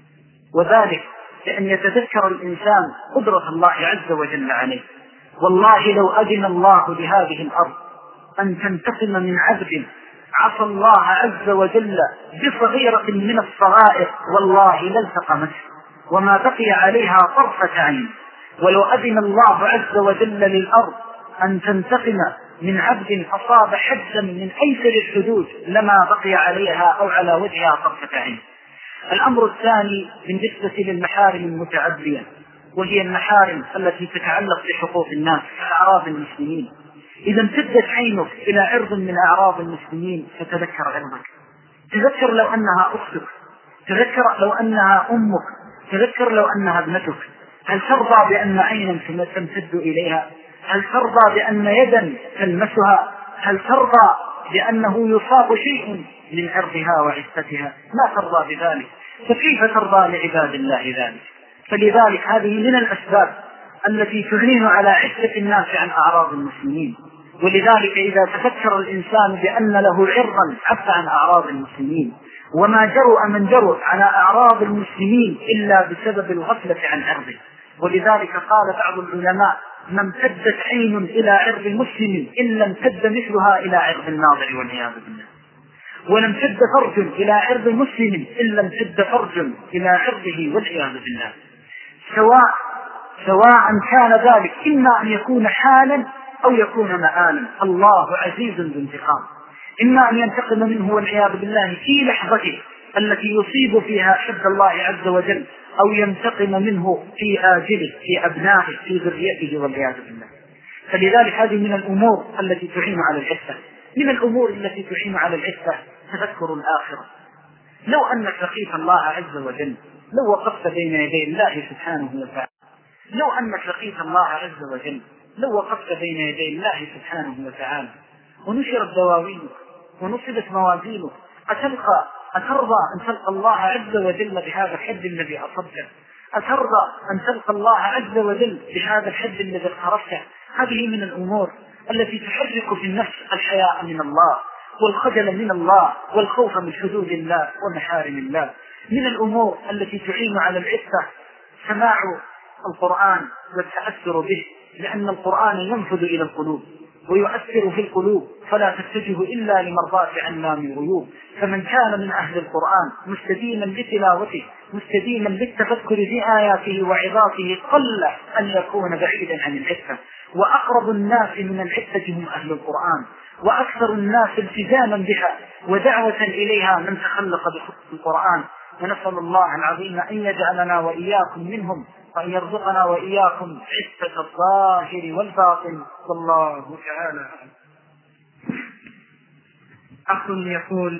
وذلك لأن يتذكر الإنسان قدرة الله عز وجل عليه. والله لو أذن الله لهذه الأرض أن تنتقم من عبد عصى الله عز وجل بصغيرة من الصغائر والله لالتقمته وما بقي عليها طرفة عين. ولو أذن الله عز وجل للأرض أن تنتقم من عبد أصاب حدا من أيسر الحدود لما بقي عليها أو على وجهها طرفة عين. الأمر الثاني بالنسبة للمحارم المتعدية، وهي المحارم التي تتعلق بحقوق الناس كأعراض المسلمين. إذا امتدت عينك إلى عرض من أعراض المسلمين فتذكر عرضك، تذكر لو أنها أختك، تذكر لو أنها أمك، تذكر لو أنها ابنتك. هل ترضى بأن عينا تمتد إليها؟ هل ترضى بأن يدا تلمسها؟ هل ترضى بأنه يصاب شيء من عرضها وعفتها؟ ما ترضى بذلك، فكيف ترضى لعباد الله ذلك؟ فلذلك هذه من الأسباب التي تعين على عفة الناس عن أعراض المسلمين. ولذلك إذا تفكر الإنسان بأن له عرضا عفى عن أعراض المسلمين، وما جرؤ من جرؤ على أعراض المسلمين إلا بسبب الغفلة عن عرضه. ولذلك قال بعض العلماء: ما امتدت عين إلى عرض مسلم إلا امتد مثلها إلى عرض الناظر والعياذ بالله، ولم امتد فرج إلى عرض مسلم إلا امتد فرج إلى عرضه والعياذ بالله، سواء سواء كان ذلك إما أن يكون حالا أو يكون مآلا. الله عزيز ذو انتقام، إما أن ينتقم منه والعياذ بالله في لحظته التي يصيب فيها حب الله عز وجل، أو ينتقم منه في آجله في أبنائه في ذريته والعياذ بالله. فلذلك هذه من الأمور التي تعين على العفة. من الأمور التي تعين على العفة تذكر الآخرة. لو أنك لقيت الله عز وجل، لو وقفت بين يدي الله سبحانه وتعالى، لو أنك لقيت الله عز وجل لو وقفت بين يدي الله سبحانه وتعالى ونشرت دواوينك ونصبت موازينك أتلقى أترضى أن تلقى الله عز وجل بهذا الحد الذي أصبته؟ أترضى أن تلقى الله عز وجل بهذا الحد الذي اقترفته؟ هذه من الأمور التي تحرك في النفس الحياء من الله والخجل من الله والخوف من حدود الله ومحارم الله. من الأمور التي تعين على العفة سماع القرآن والتأثر به، لأن القرآن ينفذ إلى القلوب ويؤثر في القلوب فلا تتجه إلا لمرضاة علام الغيوب. فمن كان من أهل القرآن مستديما لتلاوته مستديما للتفكر في آياته وعظاته قل أن يكون بعيدا عن العفة. وأقرب الناس من العفة هم أهل القرآن، وأكثر الناس التزاما بها ودعوة إليها من تخلق بالقرآن. ونسأل الله العظيم أن يجعلنا وإياكم منهم، وأن يرزقنا وإياكم عفة الظاهر والباطن. والله تعالى. أخ يقول: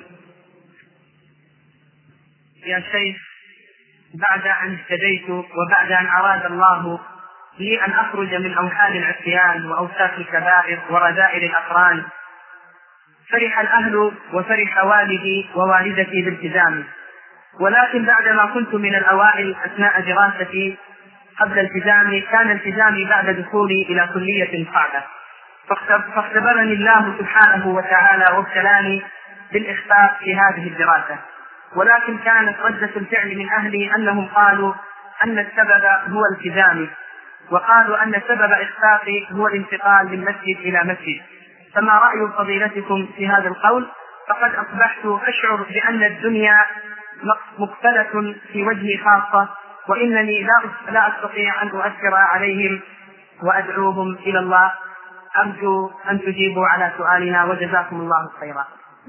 يا شيخ، بعد أن اهتديت وبعد أن أراد الله لي أن أخرج من أوحال العصيان وأوساخ الكبائر ورذائل الأقران، فرح الأهل وفرح والدي ووالدتي بالتزامي، ولكن بعدما كنت من الأوائل أثناء دراستي قبل التزامي كان التزامي بعد دخولي إلى كلية صعبة، فاختبرني الله سبحانه وتعالى وابتلاني بالإخفاء في هذه الدراسة. ولكن كانت ردة الفعل من أهلي أنهم قالوا أن السبب هو التزامي، وقالوا أن سبب إخفاقي هو الانتقال من مسجد إلى مسجد. فما رأي فضيلتكم في هذا القول؟ فقد أصبحت أشعر بأن الدنيا مقتلة في وجهي خاصة، وإنني لا أستطيع أن أؤثر عليهم وأدعوهم إلى الله. أرجو أن تجيبوا على سؤالنا، وجزاكم الله خيرا.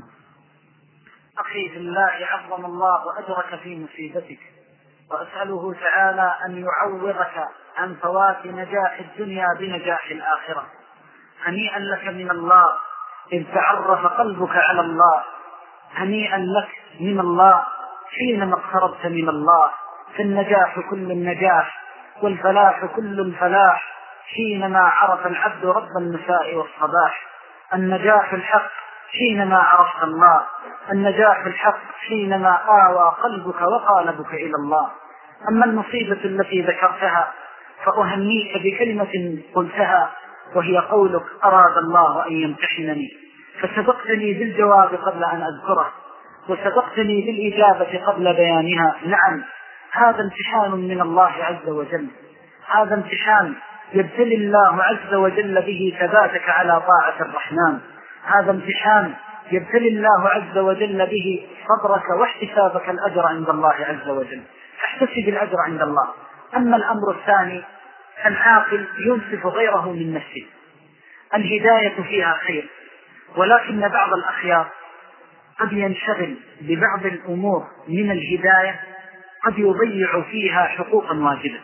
أخي في الله، عظم الله أجرك في مصيبتك، وأسأله تعالى أن يعوضك عن فوات نجاح الدنيا بنجاح الآخرة. هنيئا لك من الله إذ تعرف قلبك على الله، هنيئا لك من الله حينما اقتربت من الله. فالنجاح كل النجاح والفلاح كل الفلاح حينما عرف العبد رب المساء والصباح. النجاح الحق حينما عرفت الله، النجاح الحق حينما آوى قلبك وقالبك إلى الله. أما المصيبة التي ذكرتها فأهنيك بكلمة قلتها، وهي قولك أراد الله أن يمتحنني، فسبقتني بالجواب قبل أن أذكره، وسبقتني بالإجابة قبل بيانها. نعم، هذا امتحان من الله عز وجل، هذا امتحان يبتلي الله عز وجل به ثباتك على طاعة الرحمن، هذا امتحان يبتلي الله عز وجل به صبرك واحتسابك الأجر عند الله عز وجل، فاحتسب الأجر عند الله. أما الأمر الثاني، العاقل ينصف غيره من نفسه، الهداية فيها خير، ولكن بعض الأخيار قد ينشغل ببعض الأمور من الهداية قد يضيع فيها حقوقا واجبة.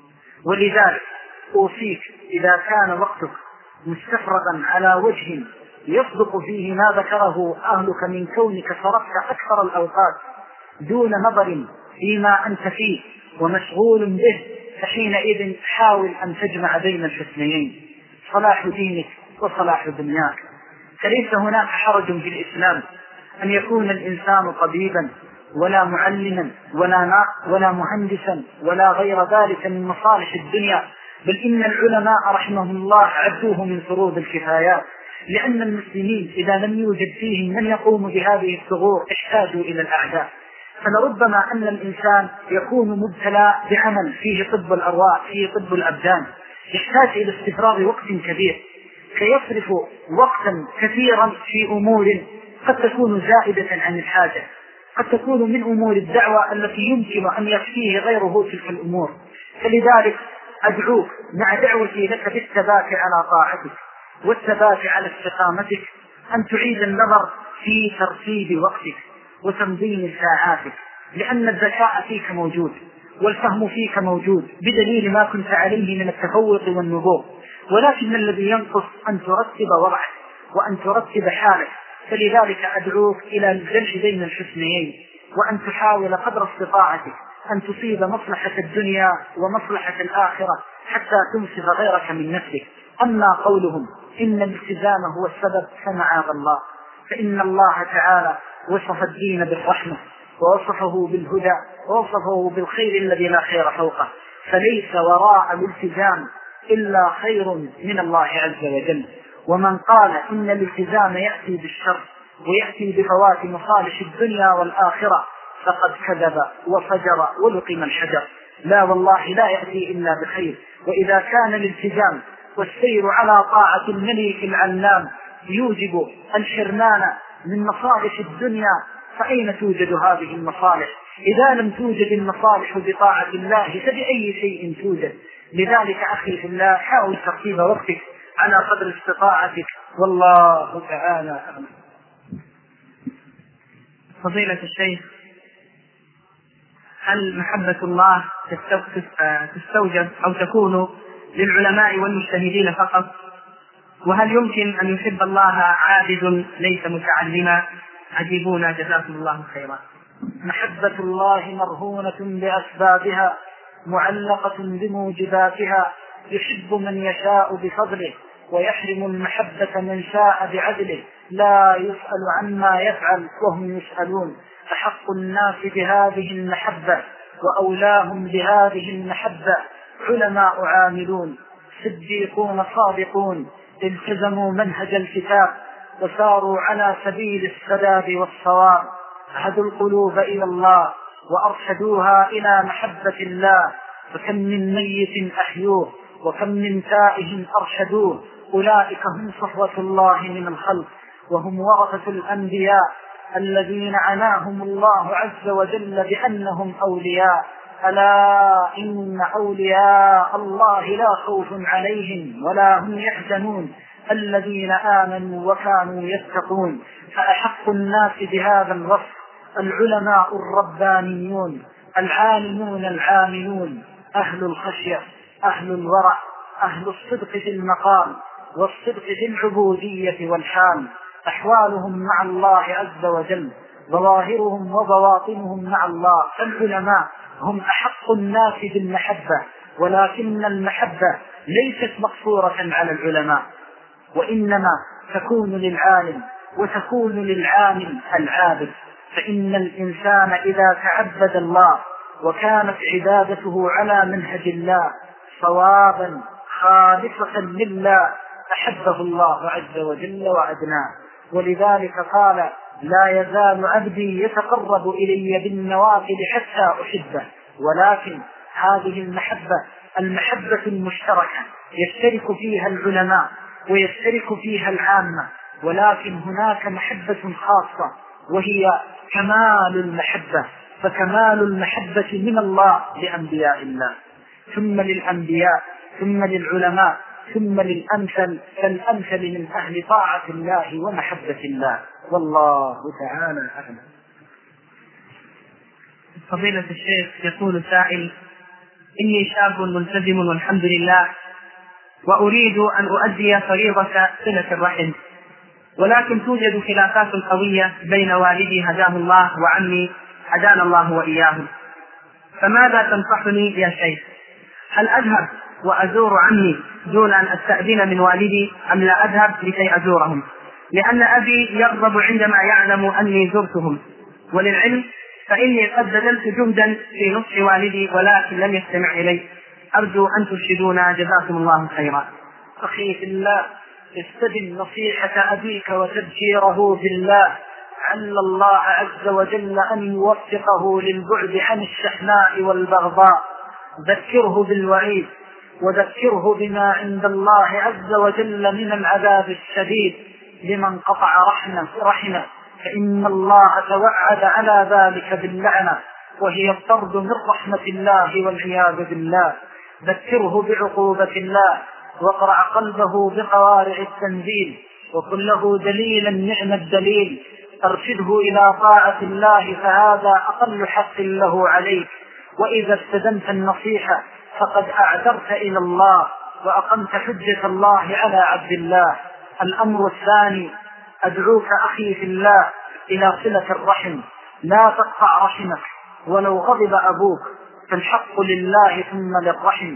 ولذلك أوصيك إذا كان وقتك مستفرغا على وجه يصدق فيه ما ذكره أهلك من كونك صرفت أكثر الأوقات دون نظر فيما أنت فيه ومشغول به، فحينئذ حاول أن تجمع بين الحسنيين، صلاح دينك وصلاح دنياك. فليس هناك حرج في الإسلام أن يكون الإنسان طبيبا ولا معلما ولا ولا مهندسا ولا غير ذلك من مصالح الدنيا، بل إن العلماء رحمهم الله عدوه من فروض الكفايات، لأن المسلمين إذا لم يوجد فيهم من يقوم بهذه الثغور احتاجوا إلى الأعداء. فلربما أن الإنسان يكون مبتلى بعمل فيه طب الأرواح، فيه طب الأبدان، يحتاج إلى استفراغ وقت كبير، فيصرف وقتا كثيرا في أمور قد تكون زائدة عن الحاجة، قد تكون من أمور الدعوة التي يمكن أن يكفيه غيره تلك الأمور. فلذلك أدعوك مع دعوتي لك بالثبات على طاعتك والثبات على استقامتك أن تعيد النظر في ترتيب وقتك وتنظيم ساعاتك، لأن الذكاء فيك موجود والفهم فيك موجود بدليل ما كنت عليه من التفوق والنبوغ، ولكن الذي ينقص أن ترتب وضعك وأن ترتب حالك. فلذلك أدعوك إلى الجمع بين الحسنيين، وأن تحاول قدر استطاعتك أن تصيب مصلحة الدنيا ومصلحة الآخرة حتى تنصف غيرك من نفسك. أما قولهم إن الالتزام هو السبب فمعاذ الله، فإن الله تعالى وصف الدين بالرحمة ووصفه بالهدى ووصفه بالخير الذي لا خير فوقه، فليس وراء الالتزام إلا خير من الله عز وجل. ومن قال إن الالتزام يأتي بالشر ويأتي بفوات مصالح الدنيا والآخرة فقد كذب وفجر ولقم الحجر. لا والله، لا يأتي إلا بخير. وإذا كان الالتزام والسير على طاعة الملك العلام يوجب الحرمان من مصالح الدنيا، فأين توجد هذه المصالح؟ إذا لم توجد المصالح بطاعة الله فبأي شيء توجد؟ لذلك أخي في الله، حاول ترتيب وقتك على قدر استطاعتك، والله تعالى أعلم. فضيلة الشيخ، هل محبة الله تستوجب أو تكون للعلماء والمجتهدين فقط؟ وهل يمكن أن يحب الله عابد ليس متعلما؟ أجيبونا جزاكم الله خيرا. محبة الله مرهونة بأسبابها معلقة بموجباتها، يحب من يشاء بفضله ويحرم المحبة من شاء بعدله، لا يسأل عما يفعل وهم يسألون. فحق الناس بهذه المحبة وأولاهم بهذه المحبة علماء عاملون صديقون صادقون التزموا منهج الكتاب وساروا على سبيل السداد والصواب، هدوا القلوب إلى الله وأرشدوها إلى محبة الله. فكم من ميت أحيوه وكم من تائه أرشدوه، أولئك هم صفوة الله من الخلق وهم ورثة الأنبياء الذين عناهم الله عز وجل بأنهم أولياء. ألا إن أولياء الله لا خوف عليهم ولا هم يحزنون الذين آمنوا وكانوا يتقون. فأحق الناس بهذا الوصف العلماء الربانيون العالمون العاملون، أهل الخشية، أهل الورع، أهل الصدق في المقام والصدق في العبودية والحال، أحوالهم مع الله عز وجل، ظواهرهم وبواطنهم مع الله. فالعلماء هم أحق الناس بالمحبة، ولكن المحبة ليست مقصورة على العلماء، وإنما تكون للعالم وتكون للعامل العابد. فإن الإنسان إذا تعبد الله وكانت عبادته على منهج الله صوابا خالصة لله أحبه الله عز وجل وأدناه. ولذلك قال: لا يزال عبدي يتقرب إلي بالنوافل حتى أحبه. ولكن هذه المحبة المحبة المشتركة يشترك فيها العلماء ويشترك فيها العامة، ولكن هناك محبة خاصة وهي كمال المحبة، فكمال المحبة من الله لأنبياء الله، ثم للأنبياء، ثم للعلماء، ثم للأمثل فالأمثل من أهل طاعة الله ومحبة الله، والله تعالى أعلم. فضيلة الشيخ، يقول سائل: إني شاب ملتزم والحمد لله، وأريد أن أؤدي فريضة صلة الرحم، ولكن توجد خلافات قوية بين والدي هداه الله وعمي هدانا الله وإياهم، فماذا تنصحني يا شيخ؟ هل أذهب وأزور عمي دون أن أستأذن من والدي أم لا أذهب لكي أزورهم؟ لأن أبي يغضب عندما يعلم أني زرتهم، وللعلم فإني قد بذلت جهدا في نصح والدي ولكن لم يستمع إلي. أرجو أن ترشدونا جزاكم الله خيرا. أخي في الله، استدم نصيحة أبيك وتذكيره بالله، عل الله عز وجل أن يوفقه للبعد عن الشحناء والبغضاء. ذكره بالوعيد وذكره بما عند الله عز وجل من العذاب الشديد لمن قطع رحمه, رحمه فإن الله توعد على ذلك باللعنة، وهي الطرد من رحمة الله والعياذ بالله. ذكره بعقوبة الله واقرع قلبه بقوارع التنزيل، وقل له دليلا نعم الدليل، أرشده إلى طاعة الله، فهذا أقل حق له عليك. وإذا استدمت النصيحة فقد أعذرت إلى الله وأقمت حجة الله على عبد الله. الأمر الثاني، أدعوك أخي في الله إلى صلة الرحم، لا تقطع رحمك ولو غضب أبوك، فالحق لله ثم للرحم.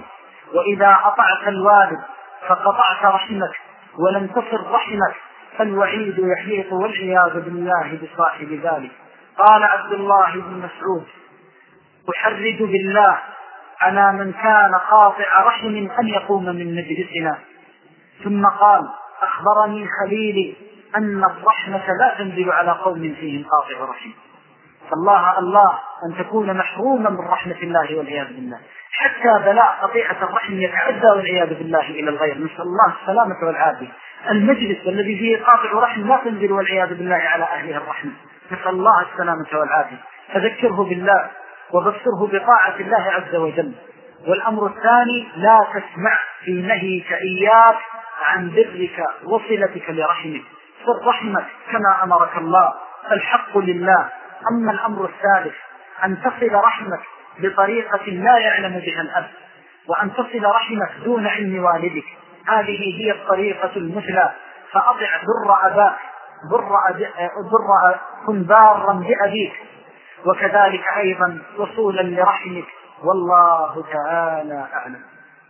وإذا أطعت الوالد فقطعت رحمك ولم تصل رحمك فالوعيد يحيط والعياذ بالله بصاحب ذلك. قال عبد الله بن مسعود: أحرج بالله على من كان قاطع رحم أن يقوم من مجلسنا. ثم قال: أخبرني خليلي أن الرحمة لا تنزل على قوم فيهم قاطع رحم. فالله الله أن تكون محروما من رحمة الله والعياذ بالله، حتى بلاء قطيعة الرحم يتعدى والعياذ بالله إلى الغير، نسأل الله السلامة والعافية. المجلس الذي فيه قاطع رحم لا تنزل والعياذ بالله على أهله الرحمة، نسأل الله السلامة والعافية. فذكره بالله وبصره بطاعة الله عز وجل. والأمر الثاني: لا تسمع في نهيك إياك عن برك وصلتك لرحمك، صل رحمك كما أمرك الله، الحق لله. أما الأمر الثالث: أن تصل رحمك بطريقة لا يعلم بها الأب، وأن تصل رحمك دون علم والدك، هذه هي الطريقة المثلى. فأطع بر أباك، بر بر كن بارا بأبيك، وكذلك أيضا وصولا لرحمك، والله تعالى أعلم.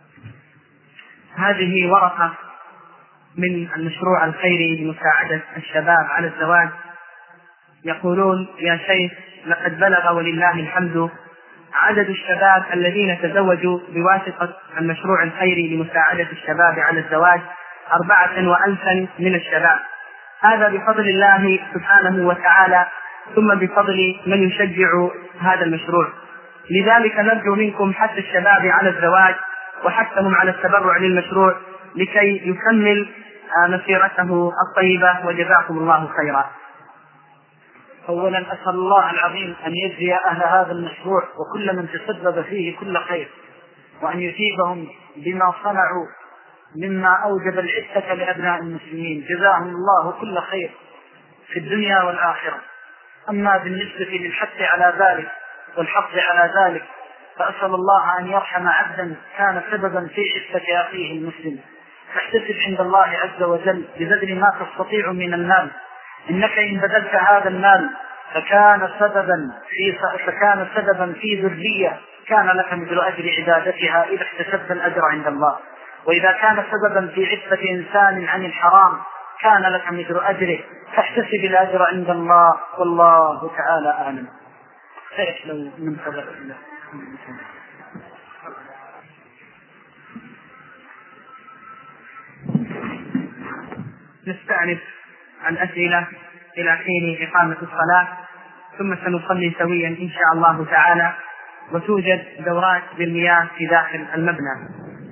هذه ورقة من المشروع الخيري لمساعدة الشباب على الزواج. يقولون: يا شيخ، لقد بلغ ولله الحمد عدد الشباب الذين تزوجوا بواسطة المشروع الخيري لمساعدة الشباب على الزواج أربعة وألفا من الشباب. هذا بفضل الله سبحانه وتعالى، ثم بفضل من يشجع هذا المشروع. لذلك نرجو منكم حث الشباب على الزواج وحثهم على التبرع للمشروع لكي يكمل مسيرته الطيبة، وجزاكم الله خيرا. أولا أسأل الله العظيم أن يجزي أهل هذا المشروع وكل من تسبب فيه كل خير، وأن يثيبهم بما صنعوا مما أوجب العزة لأبناء المسلمين، جزاهم الله كل خير في الدنيا والآخرة. أما بالنسبة للحث على ذلك والحظ على ذلك، فأسأل الله أن يرحم عبدا كان سببا في عزة أخيه المسلم، فاحتسب عند الله عز وجل ببذل ما تستطيع من المال، إنك إن بذلت هذا المال فكان سببا في فكان سببا في ذرية كان لك مثل أجر عبادتها إذا احتسبت الأجر عند الله، وإذا كان سببا في عفة إنسان عن الحرام كان لك مثل أجره، فاحتسب الأجر عند الله، والله تعالى أعلم. خير لو من سبب الله. نستأنف الأسئلة إلى حين إقامة الصلاة، ثم سنصلي سويا إن شاء الله تعالى، وتوجد دورات بالمياه في داخل المبنى.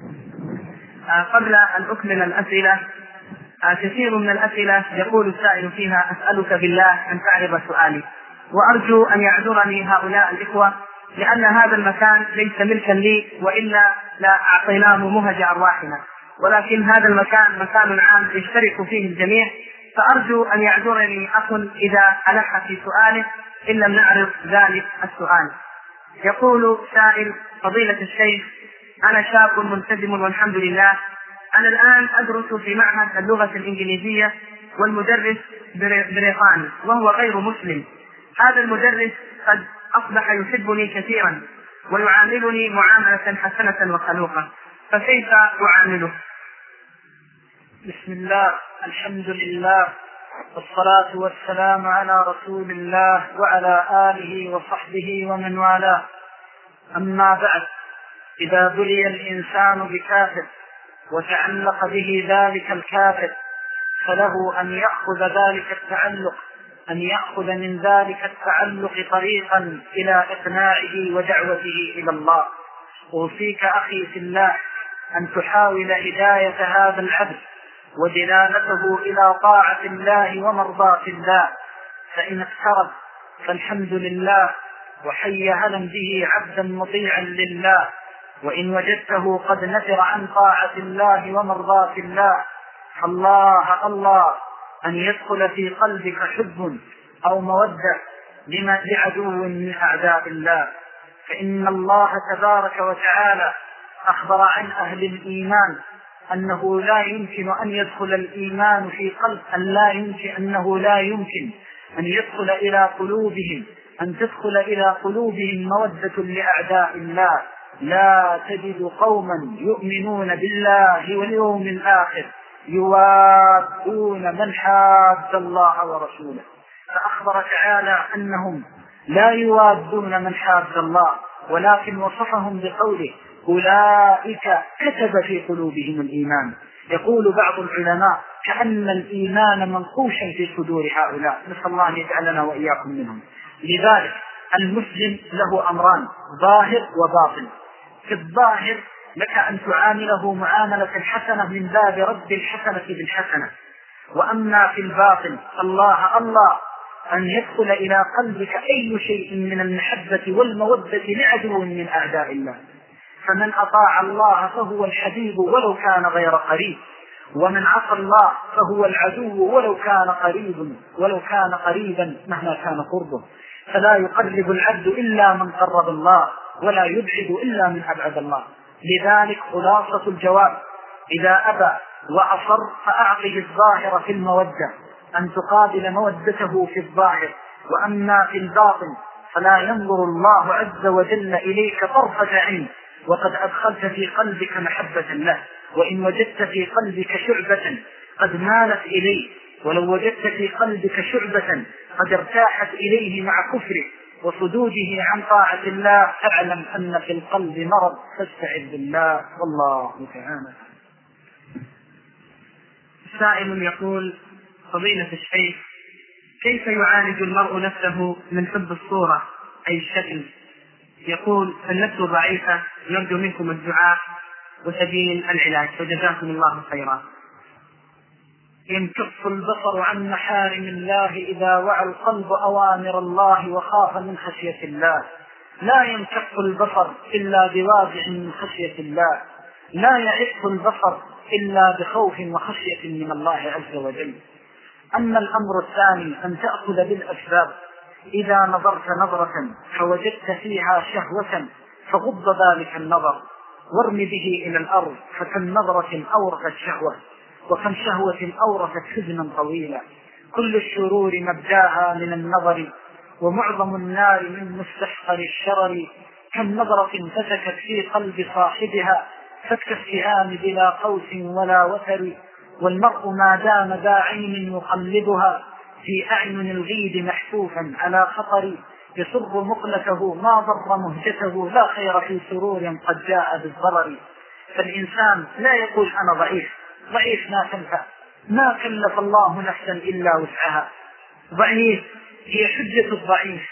قبل أن أكمل الأسئلة، كثير من الأسئلة يقول السائل فيها: أسألك بالله أن تعرض سؤالي، وأرجو أن يعذرني هؤلاء الإخوة، لأن هذا المكان ليس ملكا لي، وإلا لا أعطيناه مهج أرواحنا، ولكن هذا المكان مكان عام يشترك فيه الجميع، فأرجو أن يعذرني أخ إذا ألح في سؤاله إن لم نعرض ذلك السؤال. يقول سائل: فضيلة الشيخ، أنا شاب ملتزم والحمد لله، أنا الآن أدرس في معهد اللغة الإنجليزية، والمدرس بريطاني وهو غير مسلم. هذا المدرس قد أصبح يحبني كثيرا ويعاملني معاملة حسنة وخلوقة، فكيف أعامله؟ بسم الله، الحمد لله، والصلاة والسلام على رسول الله وعلى آله وصحبه ومن والاه. أما بعد، إذا بلي الإنسان بكافر وتعلق به ذلك الكافر فله أن يأخذ ذلك التعلق أن يأخذ من ذلك التعلق طريقا إلى إقناعه ودعوته إلى الله. أوصيك أخي في الله أن تحاول هداية هذا العبد ودلالته إلى طاعة الله ومرضاة الله، فإن اقترب فالحمد لله وحي هلا به عبدا مطيعا لله، وإن وجدته قد نفر عن طاعة الله ومرضاة الله فالله الله أن يدخل في قلبك حب أو مودة لعدو من أعداء الله، فإن الله تبارك وتعالى أخبر عن أهل الإيمان أنه لا يمكن أن يدخل الإيمان في قلب أن لا يمكن أنه لا يمكن أن يدخل إلى قلوبهم أن تدخل إلى قلوبهم مودة لأعداء الله لا تجد قوما يؤمنون بالله واليوم الآخر يوادون من حاد الله ورسوله. فأخبر تعالى أنهم لا يوادون من حاد الله، ولكن وصفهم بقوله أولئك كتب في قلوبهم الإيمان. يقول بعض العلماء كأن الإيمان منقوشا في صدور هؤلاء، نسأل الله أن يجعلنا وإياكم منهم. لذلك المسلم له أمران، ظاهر وباطن. في الظاهر لك أن تعامله معاملة حسنة من باب رد الحسنة بالحسنة، وأما في الباطن الله الله أن يدخل إلى قلبك أي شيء من المحبة والمودة لعدو من أعداء الله. فمن أطاع الله فهو الحبيب ولو كان غير قريب، ومن عصى الله فهو العدو ولو كان قريب ولو كان قريبا مهما كان قربه. فلا يقرب العبد إلا من قرب الله، ولا يبعد إلا من أبعد الله. لذلك خلاصة الجواب إذا أبى وأصر فأعطه الظاهر في المودة، أن تقابل مودته في الظاهر. وأما في الباطن فلا ينظر الله عز وجل إليك طرفة عين وقد أدخلت في قلبك محبة له. وإن وجدت في قلبك شعبة قد مالت إليه، ولو وجدت في قلبك شعبة قد ارتاحت إليه مع كفره وصدوده عن طاعة الله، فاعلم أن في القلب مرض، فاستعذ بالله والله تعالى. سائل يقول: فضيلة الشيخ، كيف يعالج المرء نفسه من حب الصورة أي الشكل؟ يقول: النفس ضعيفة، نرجو منكم الدعاء وسبيل العلاج، وجزاكم الله خيرا. ينكف البصر عن محارم الله إذا وعى القلب أوامر الله وخاف من خشية الله. لا ينكف البصر إلا بواضع من خشية الله، لا يعف البصر إلا بخوف وخشية من الله عز وجل. أما الأمر الثاني أن تأخذ بالأسباب. إذا نظرت نظرة فوجدت فيها شهوة فغض ذلك النظر وارم به إلى الأرض، فكم نظرة أورثت شهوة، وكم شهوة أورثت حزنا طويلا. كل الشرور مبداها من النظر، ومعظم النار من مستحقر الشرر. كم نظرة فتكت في قلب صاحبها فتك السهام بلا قوس ولا وتر. والمرء ما دام ذا عين يقلبها في أعين الغيد محفوفا على خطر. يسر مقلته ما ضر مهجته، لا خير في سرور قد جاء بالضرر. فالإنسان لا يقول أنا ضعيف، ضعيف ما تنفع، ما كلف الله نفسا إلا وسعها. ضعيف هي حجة الضعيف،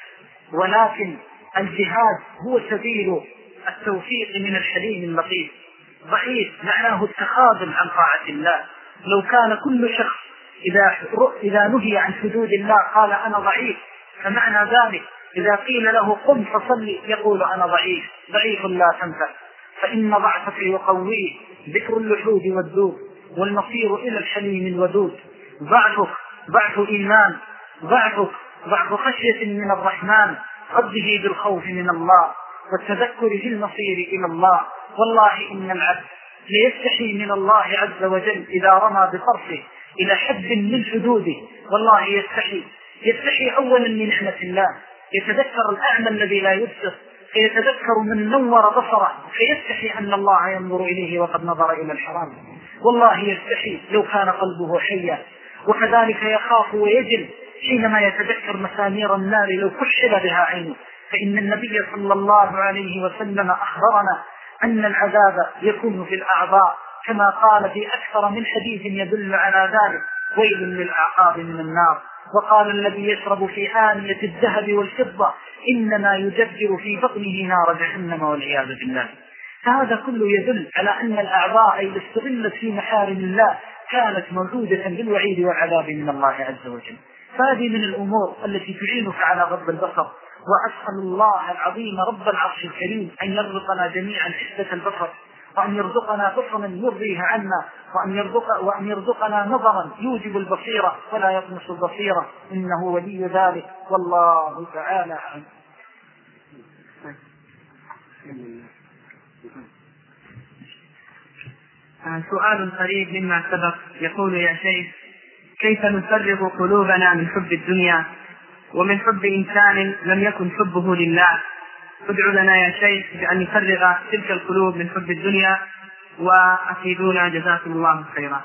ولكن الجهاد هو سبيل التوفيق من الحليم اللطيف. ضعيف معناه التخاذل عن طاعة الله. لو كان كل شخص إذا, إذا نهي عن حدود الله قال أنا ضعيف، فمعنى ذلك إذا قيل له قم فصلي يقول أنا ضعيف، ضعيف لا تنفع. فإن ضعفك يقويه ذكر اللحود والذوب والمصير إلى الحليم الودود. ضعفك ضعف إيمان، ضعفك ضعف خشية من الرحمن، رده بالخوف من الله والتذكر في المصير إلى الله. والله إن العبد ليستحي من الله عز وجل إذا رمى بطرفه إلى حد من حدوده، والله يستحي يستحي أولا من نعمة الله. يتذكر الأعمى الذي لا يبصر، فيتذكر من نور بصره فيستحي أن الله ينظر إليه وقد نظر إلى الحرام. والله يستحي لو كان قلبه حيا. وكذلك يخاف ويجل حينما يتذكر مسامير النار لو كحل بها عينه. فإن النبي صلى الله عليه وسلم أخبرنا أن العذاب يكون في الأعضاء، كما قال في أكثر من حديث يدل على ذلك: ويل للأعقاب من النار. وقال: الذي يشرب في آنية الذهب والفضة إنما يجرجر في بطنه نار جهنم والعياذ بالله. فهذا كله يدل على أن الأعضاء إذا استغلت في محارم الله كانت موجودة بالوعيد والعذاب من الله عز وجل. فهذه من الأمور التي تعينك على غض البصر. وأسأل الله العظيم رب العرش الكريم أن يرزقنا جميعا حسة البصر، وأن يرزقنا بصرا يرضيه عنا، وأن, يرزق وأن يرزقنا نظرا يوجب البصيرة ولا يطمس البصيرة، إنه ولي ذلك والله تعالى أعلم. سؤال قريب مما سبق يقول: يا شيخ، كيف نفرغ قلوبنا من حب الدنيا ومن حب إنسان لم يكن حبه لله، ادعوا لنا يا شيخ بأن يفرغ تلك القلوب من حب الدنيا، وأفيدونا جزاكم الله خيرا.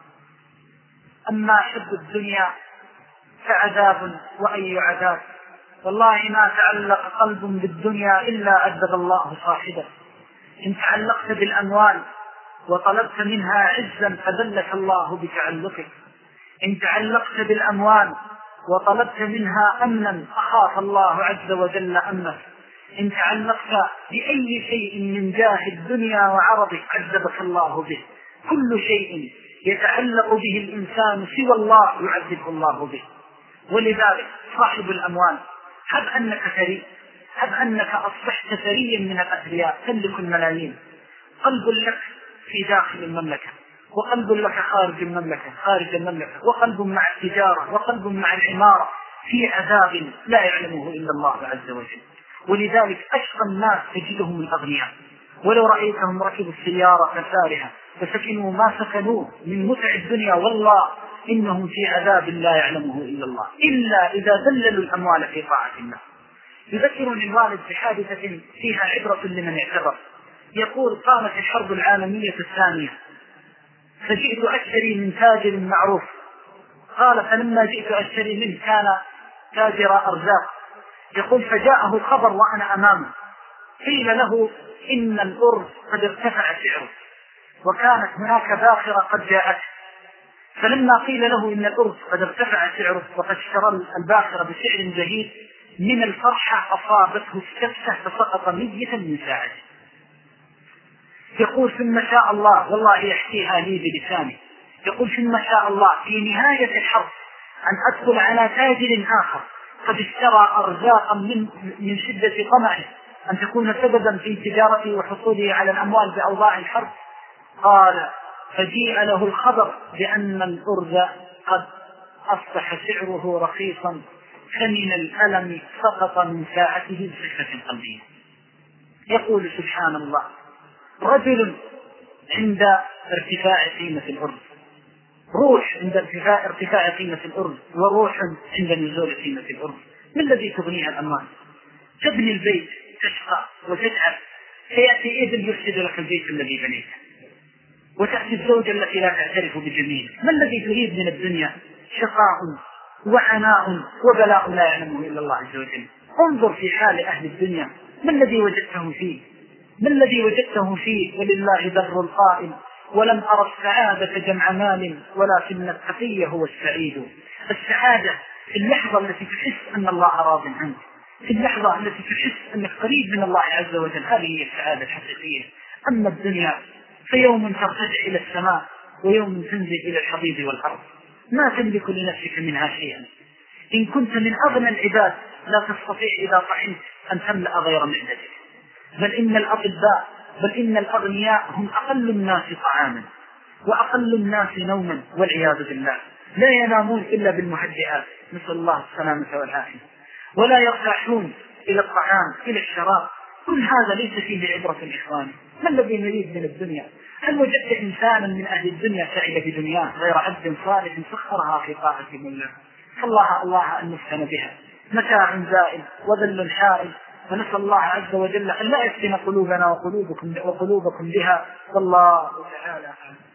أما حب الدنيا فعذاب وأي عذاب، والله ما تعلق قلب بالدنيا إلا أدب الله صاحبه. إن تعلقت بالأموال وطلبت منها عزا فذلك الله بتعلقك، إن تعلقت بالأموال وطلبت منها أمنا أخاف الله عز وجل أمنك، إن تعلقت بأي شيء من جاه الدنيا وعرضه عذبك الله به. كل شيء يتعلق به الإنسان سوى الله يعذبه الله به. ولذلك صاحب الأموال هب أنك ثري، هب أنك أصبحت ثريا من الأثرياء تملك الملايين، قلب لك في داخل المملكة وقلب لك خارج المملكة خارج المملكة، وقلب مع التجارة وقلب مع العمارة، في عذاب لا يعلمه إلا الله عز وجل. ولذلك أشقى الناس تجدهم الأغنياء، ولو رأيتهم ركبوا السيارة فسارها فسكنوا ما سكنوه من متع الدنيا، والله إنهم في عذاب لا يعلمه إلا الله، إلا إذا ذللوا الأموال في طاعة الله. يذكرني الوالد بحادثة فيها عبرة لمن اعتبر. يقول: قامت الحرب العالمية الثانية فجئت أشتري من تاجر معروف. قال: فلما جئت أشتري منه كان تاجر أرزاق. يقول: فجاءه الخبر وأنا أمامه، قيل له إن الأرز قد ارتفع سعره، وكانت هناك باخرة قد جاءت. فلما قيل له إن الأرز قد ارتفع سعره وقد اشترى الباخرة بسعر جديد، من الفرحة أصابته السكسة فسقط ميتا من ساعته. يقول: ثم شاء الله، والله يحكيها لي بلساني، يقول: ثم شاء الله في نهاية الحرب أن أدخل على تاجر آخر قد اشترى أرزاقا من, من شدة طمعه أن تكون سببا في تجارته وحصوله على الأموال بأوضاع الحرب. قال: فجيء له الخبر بأن الأرز قد أصبح سعره رخيصا، فمن الألم سقط من ساعته بسكتة قلبية. يقول: سبحان الله، رجل عند ارتفاع قيمة الأرز، روح عند ارتفاع, ارتفاع قيمة الأرز، وروح عند نزول قيمة الأرز. ما الذي تغنيها الأموال؟ تبني البيت، تشقى وتتعب، فيأتي إذن يفسد لك البيت الذي بنيته، وتأتي الزوجة التي لا تعترف بجميل. ما الذي تريد من الدنيا؟ شقاء وعناء وبلاء لا يعلمه إلا الله عز وجل. انظر في حال أهل الدنيا، ما الذي وجدته فيه؟ ما الذي وجدته فيه؟ ولله در القائل: ولم أرى السعادة جمع مال ولكن التقي هو السعيد. السعادة في اللحظة التي تحس أن الله راض عنك، في اللحظة التي تحس أنك قريب من الله عز وجل، هذه هي السعادة الحقيقية. أما الدنيا فيوم ترتجع إلى السماء ويوم تنزل إلى الحضيض والأرض، ما تملك لنفسك منها شيئا. إن كنت من أغنى العباد لا تستطيع إذا طحنت أن تملأ غير معدتك، بل إن الأطباء بل إن الأغنياء هم أقل الناس طعاما وأقل الناس نوما، والعياذ بالله لا ينامون إلا بالمهدئات، نسأل الله السلامة والعافية، ولا يرتاحون إلى الطعام إلى الشراب. كل هذا ليس فيه عبرة الإخوان. ما الذي نريد من الدنيا؟ هل وجدت إنسانا من أهل الدنيا سعيد بدنياه غير عبد صالح سخرها في طاعة الله؟ فالله الله أن نفتن بها، متاع زائل وذل حائل، فنسأل الله عز وجل أن لا يفتن قلوبنا وقلوبكم, وقلوبكم بها، والله تعالى.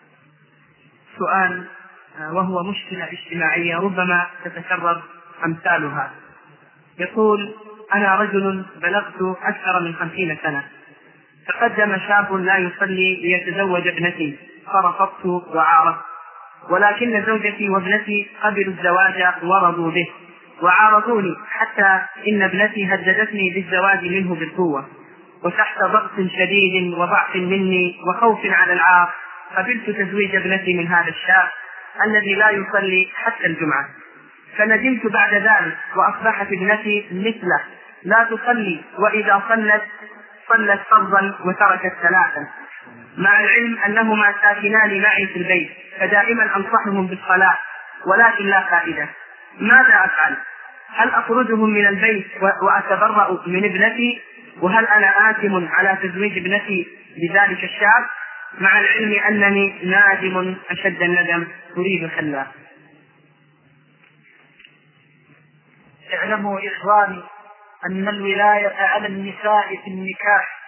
سؤال وهو مشكلة اجتماعية ربما تتكرر أمثالها. يقول: أنا رجل بلغت أكثر من خمسين سنة، تقدم شاب لا يصلي ليتزوج ابنتي فرفضت وعارضت، ولكن زوجتي وابنتي قبلوا الزواج ورضوا به وعارضوني، حتى إن ابنتي هددتني بالزواج منه بالقوة، وتحت ضغط شديد وضعف مني وخوف على العار قبلت تزويج ابنتي من هذا الشاب الذي لا يصلي حتى الجمعة. فندمت بعد ذلك وأصبحت ابنتي مثله لا تصلي، وإذا صلت صلت فرضا وتركت ثلاثا، مع العلم أنهما ساكنان معي في البيت، فدائما أنصحهم بالصلاة ولكن لا فائدة. ماذا أفعل؟ هل أخرجهم من البيت وأتبرأ من ابنتي؟ وهل أنا آثم على تزويج ابنتي بذلك الشاب، مع العلم أنني نادم أشد الندم أريد خلاه؟ اعلموا إخواني أن الولاية على النساء في النكاح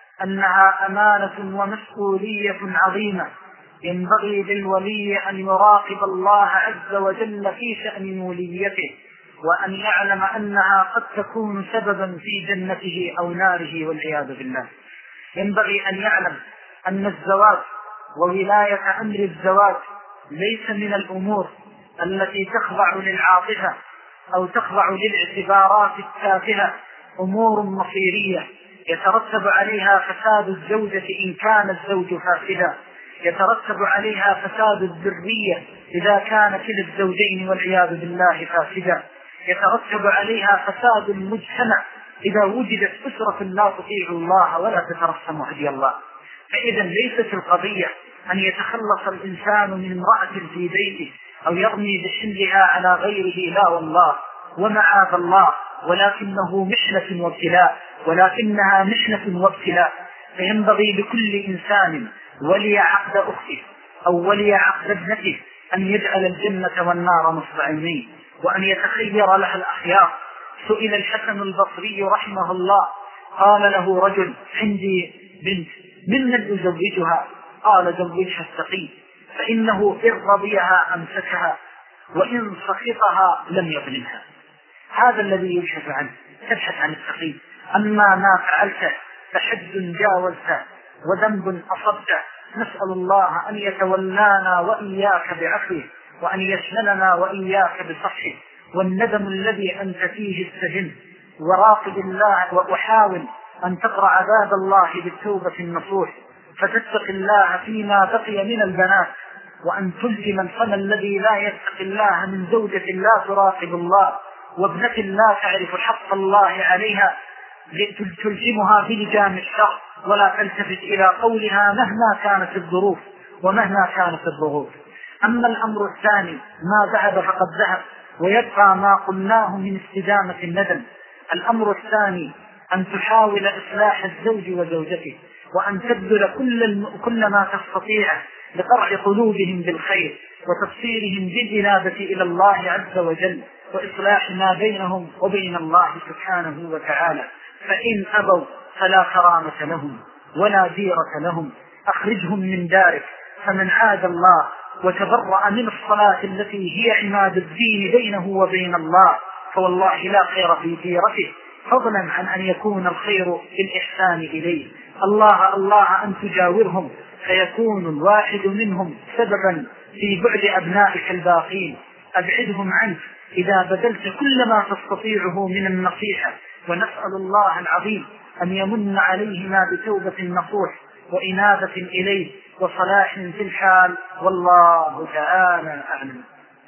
أنها أمانة ومسؤولية عظيمة، ينبغي للولي أن يراقب الله عز وجل في شأن وليته، وأن يعلم أنها قد تكون سببا في جنته أو ناره والعياذ بالله. ينبغي أن يعلم أن الزواج وولاية أمر الزواج ليس من الأمور التي تخضع للعاطفة أو تخضع للاعتبارات التافهة، أمور مصيرية يترتب عليها فساد الزوجة إن كان الزوج فاسدا، يترتب عليها فساد الذرية إذا كان كلا الزوجين والعياذ بالله فاسدا، يترتب عليها فساد المجتمع إذا وجدت أسرة لا تطيع الله ولا تترسم هدي الله. فإذا ليست القضية أن يتخلص الإنسان من امرأة في بيته أو يرمي بحملها على غيره، لا والله ومعاذ الله، ولكنه محنة وابتلاء، ولكنها محنة وابتلاء. فينبغي لكل إنسان ولي عقد أخته أو ولي عقد ابنته أن يجعل الجنة والنار نصب عينيه، وأن يتخير لها الأخيار. سئل الحسن البصري رحمه الله، قال له رجل: عندي بنت، من أزوجها؟ قال: زوجها التقي، فإنه إن رضيها أمسكها وإن سخطها لم يظلمها. هذا الذي يبحث عنه، تبحث عن التقي. أما ما فعلته فحد جاوزته وذنب أصبته، نسأل الله أن يتولانا وإياك بعفوه، وأن يشملنا وإياك بصفحه. والندم الذي أنت فيه استجن، وراقب الله، وأحاول أن تقرأ عذاب الله بالتوبة النصوح، فتتق الله فيما بقي من البنات، وأن تلزم الفم الذي لا يتق الله من زوجة لا تراقب الله، وابنة لا تعرف حق الله عليها، تلزمها بلجام الشر ولا تلتفت إلى قولها مهما كانت الظروف ومهما كانت الضغوط. أما الأمر الثاني، ما ذهب فقد ذهب، ويبقى ما قلناه من استدامة الندم. الأمر الثاني أن تحاول إصلاح الزوج وزوجته، وأن تبذل كل, كل ما تستطيع لقرع قلوبهم بالخير وتبصيرهم بالإنابة إلى الله عز وجل، وإصلاح ما بينهم وبين الله سبحانه وتعالى. فإن أبوا فلا كرامة لهم ولا ديرة لهم، أخرجهم من دارك. فمن عاد الله وتبرأ من الصلاة التي هي عماد الدين بينه وبين الله، فوالله لا خير في ديرته، فضلا عن أن يكون الخير في الإحسان إليه. الله الله أن تجاورهم، فيكون الواحد منهم سببا في بعد أبنائك الباقين. أبعدهم عنك إذا بذلت كل ما تستطيعه من النصيحة، ونسأل الله العظيم أن يمن عليهما بتوبة نصوح وإنابة إليه وصلاح في الحال، والله تعالى أعلم.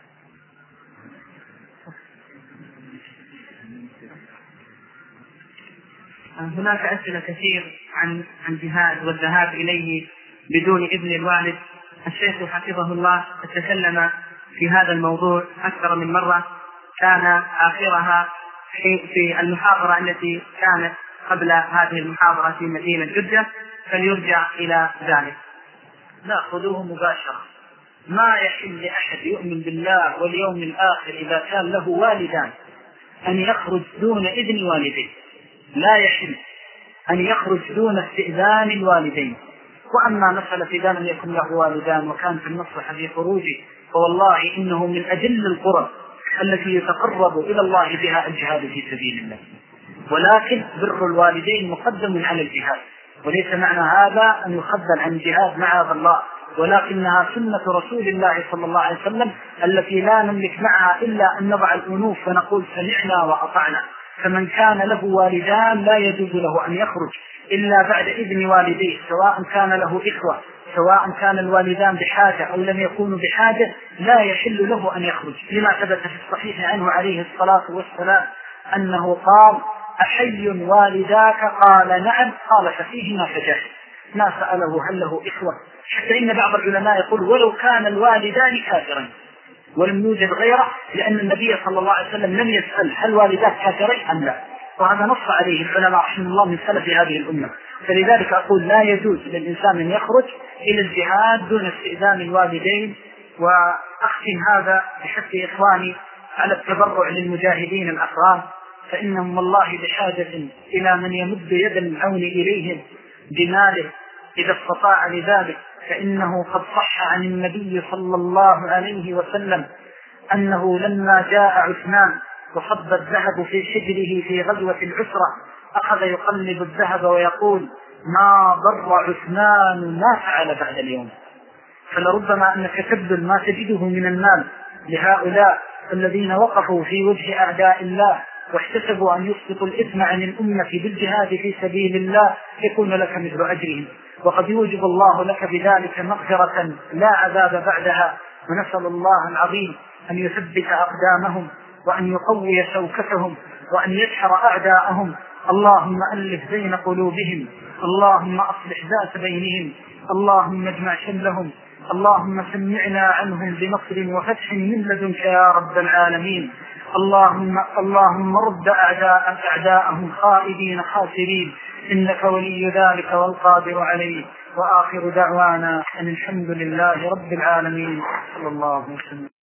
هناك أسئلة كثير عن الجهاد والذهاب إليه بدون إذن الوالد. الشيخ حفظه الله تكلم في هذا الموضوع أكثر من مرة، كان آخرها في المحاضرة التي كانت قبل هذه المحاضرة في مدينة جدة، فليرجع إلى ذلك. نأخذه مباشرة. ما يحل لأحد يؤمن بالله واليوم الآخر إذا كان له والدان أن يخرج دون إذن والديه، لا يحل أن يخرج دون استئذان الوالدين. وأما مسألة إذا لم يكن له والدان وكان في المصلحة في خروجه، فوالله إنه من أجل القرب التي يتقرب إلى الله بها الجهاد في سبيل الله. ولكن بر الوالدين مقدم على الجهاد، وليس معنى هذا أن يخذل عن الجهاد معاذ الله، ولكنها سنة رسول الله صلى الله عليه وسلم التي لا نملك معها إلا أن نضع الأنوف ونقول سمعنا وأطعنا. فمن كان له والدان لا يجوز له أن يخرج إلا بعد إذن والديه، سواء كان له إخوة، سواء كان الوالدان بحاجة أو لم يكونوا بحاجة، لا يحل له أن يخرج، لما ثبت في الصحيح عنه عليه الصلاة والسلام أنه قال: أحي والداك؟ قال: نعم. قال: ففيهما فجاهد. ما سأله هل له إخوة، حتى إن بعض العلماء يقول ولو كان الوالدان كافرين ولم يوجد غيره، لأن النبي صلى الله عليه وسلم لم يسأل هل والداك كافرين أم لا، وهذا نص عليه العلماء رحمه الله من سلف هذه الأمة. فلذلك أقول لا يجوز للإنسان أن يخرج إلى الجهاد دون استئذان الوالدين. وأختم هذا بحث إخواني على التبرع للمجاهدين الأفراد، فإنهم والله بحاجة إلى من يمد يد العون إليهم بماله إذا استطاع لذلك. فإنه قد صح عن النبي صلى الله عليه وسلم أنه لما جاء عثمان وصب الذهب في حجره في غزوة العسرة أخذ يقلب الذهب ويقول: ما ضر عثمان ما فعل بعد اليوم. فلربما أنك تبذل ما تجده من المال لهؤلاء الذين وقفوا في وجه أعداء الله واحتسبوا أن يسقطوا الإثم عن الأمة بالجهاد في سبيل الله، يكون لك مثل أجرهم، وقد يوجب الله لك بذلك مغفرة لا عذاب بعدها. ونسأل الله العظيم أن يثبت أقدامهم وأن يقوي شوكتهم وأن يدحر أعداءهم. اللهم ألف بين قلوبهم، اللهم أصلح ذات بينهم، اللهم اجمع شملهم، اللهم سمعنا عنهم بنصر وفتح من لدنك يا رب العالمين. اللهم اللهم رد أعداء أعداءهم خائبين خاسرين، إنك ولي ذلك والقادر عليه. وآخر دعوانا أن الحمد لله رب العالمين. صلى الله عليه وسلم.